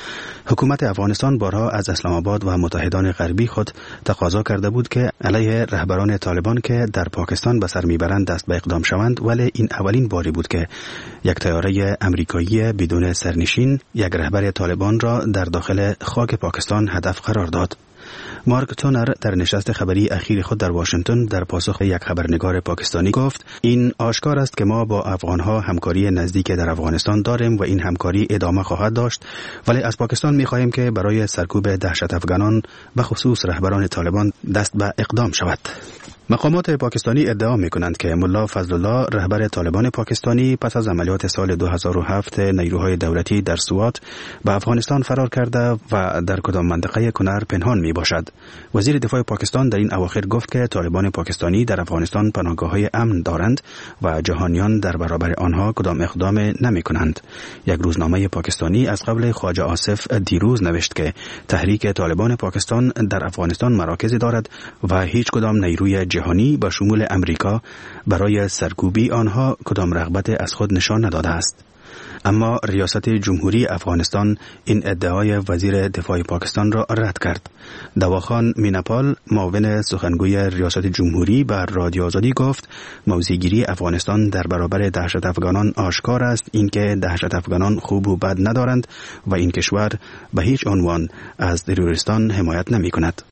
حکومت افغانستان بارها از اسلام آباد و متحدان غربی خود تقاضا کرده بود که علیه رهبران طالبان که در پاکستان به سر میبرند دست به اقدام شوند، ولی این اولین باری بود که یک طیاره آمریکایی بدون سرنشین یک رهبر طالبان را در داخل خاک پاکستان هدف قرار داد. مارک تونر در نشست خبری اخیر خود در واشنگتن در پاسخ یک خبرنگار پاکستانی گفت این آشکار است که ما با افغانها همکاری نزدیک در افغانستان داریم و این همکاری ادامه خواهد داشت، ولی از پاکستان می‌خواهیم که برای سرکوب دهشت افغانان به خصوص رهبران طالبان دست به اقدام شود. مقامات پاکستانی ادعا می‌کنند که ملا فضل الله رهبر طالبان پاکستانی پس از عملیات سال دو هزار و هفت نیروهای دولتی در سوات به افغانستان فرار کرده و در کدام منطقه کنر پنهان میباشد. وزیر دفاع پاکستان در این اواخر گفت که طالبان پاکستانی در افغانستان پناهگاه‌های امن دارند و جهانیان در برابر آنها کدام اقدام نمی‌کنند. یک روزنامه پاکستانی از قبل خواجه آصف دیروز نوشت که تحریک طالبان پاکستان در افغانستان مراکزی دارد و هیچ کدام نیروی جهانی به شمول امریکا برای سرکوبی آنها کدام رغبت از خود نشان نداده است. اما ریاست جمهوری افغانستان این ادعای وزیر دفاع پاکستان را رد کرد. دواخان میناپال، معاون سخنگوی ریاست جمهوری، بر رادیو آزادی گفت موضع‌گیری افغانستان در برابر دهشت افغانان آشکار است، اینکه دهشت افغانان خوب و بد ندارند و این کشور به هیچ عنوان از تروریستان حمایت نمی‌کند.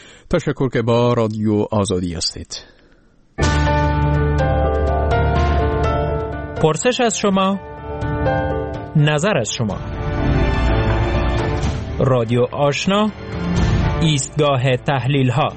تشکر که با رادیو آزادی هستید. پرسش از شما، نظر از شما. رادیو آشنا، ایستگاه تحلیل ها.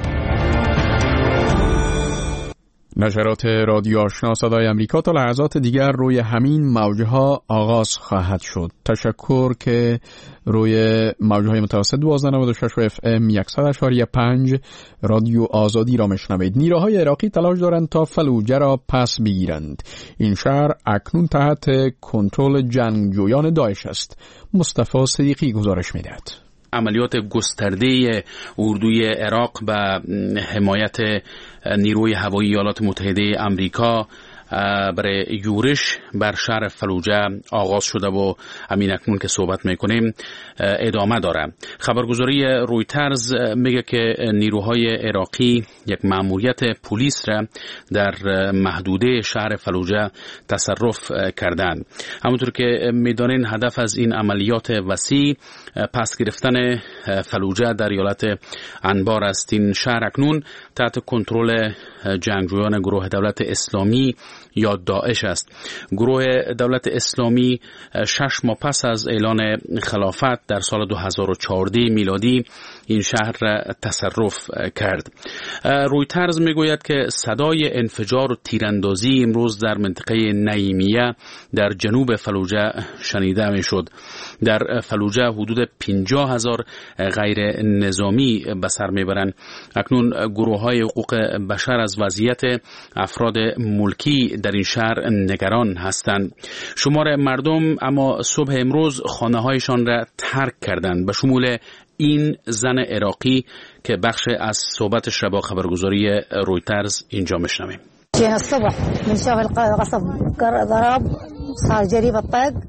نشرات رادیو آشنا صدای امریکا تا لحظات دیگر روی همین موجه ها آغاز خواهد شد. تشکر که روی موجه های متوسط دوازده نود و شش و اف ام صد و شش و پنج رادیو آزادی را میشنوید. نیروهای عراقی تلاش دارند تا فلوجه را پس بگیرند. این شهر اکنون تحت کنترل جنگجویان داعش است. مصطفی صدیقی گزارش میدهد. عملیات گسترده اردوی عراق به حمایت نیروی هوایی ایالات متحده آمریکا برای یورش بر شهر فلوجه آغاز شده و همین اکنون که صحبت میکنیم ادامه داره. خبرگزاری رویترز میگه که نیروهای عراقی یک مأموریت پلیس را در محدوده شهر فلوجه تصرف کردند. همونطور که میدانین هدف از این عملیات وسیع پس گرفتن فلوجه در ایالت انبار است. این شهر اکنون تحت کنترل جنگجویان گروه دولت اسلامی یا داعش است. گروه دولت اسلامی شش ماه پس از اعلان خلافت در سال دو هزار و چهارده میلادی این شهر را تصرف کرد. رویترز میگوید که صدای انفجار و تیراندازی امروز در منطقه نعیمیه در جنوب فلوجه شنیده میشد. در فلوجه حدود پنجاه هزار غیر نظامی به سر میبرند. اکنون گروه های حقوق بشر از وضعیت افراد ملکی در این شهر نگران هستند. شمار مردم اما صبح امروز خانه هایشان را ترک کردند، به شمول این زن عراقی که بخش از صحبتش را با خبرگزاری رویترز اینجا میشنویم. جينا الصبح من شغل قصب ضرب صار جريب الطق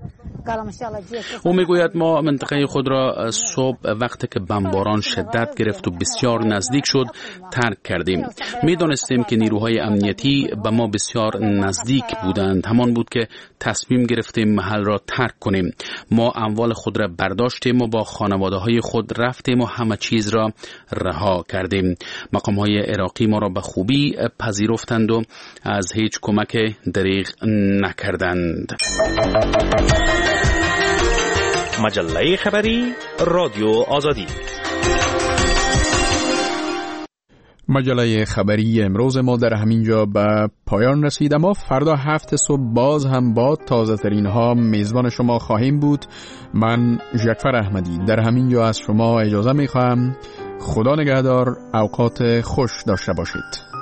او میگوید ما منطقه خود را صبح وقتی که بمباران شدت گرفت و بسیار نزدیک شد ترک کردیم. میدانستیم که نیروهای امنیتی به ما بسیار نزدیک بودند. همان بود که تصمیم گرفتیم محل را ترک کنیم. ما اموال خود را برداشتیم و با خانواده های خود رفتیم و همه چیز را رها کردیم. مقام های عراقی ما را به خوبی پذیرفتند و از هیچ کمک دریغ نکردند. مجله خبری رادیو آزادی. مجله خبری امروز ما در همینجا به پایان رسید، اما فردا هفت صبح باز هم با تازه ترین ها میزبان شما خواهیم بود. من جعفر احمدی در همینجا از شما اجازه میخواهم. خدا نگهدار، اوقات خوش داشته باشید.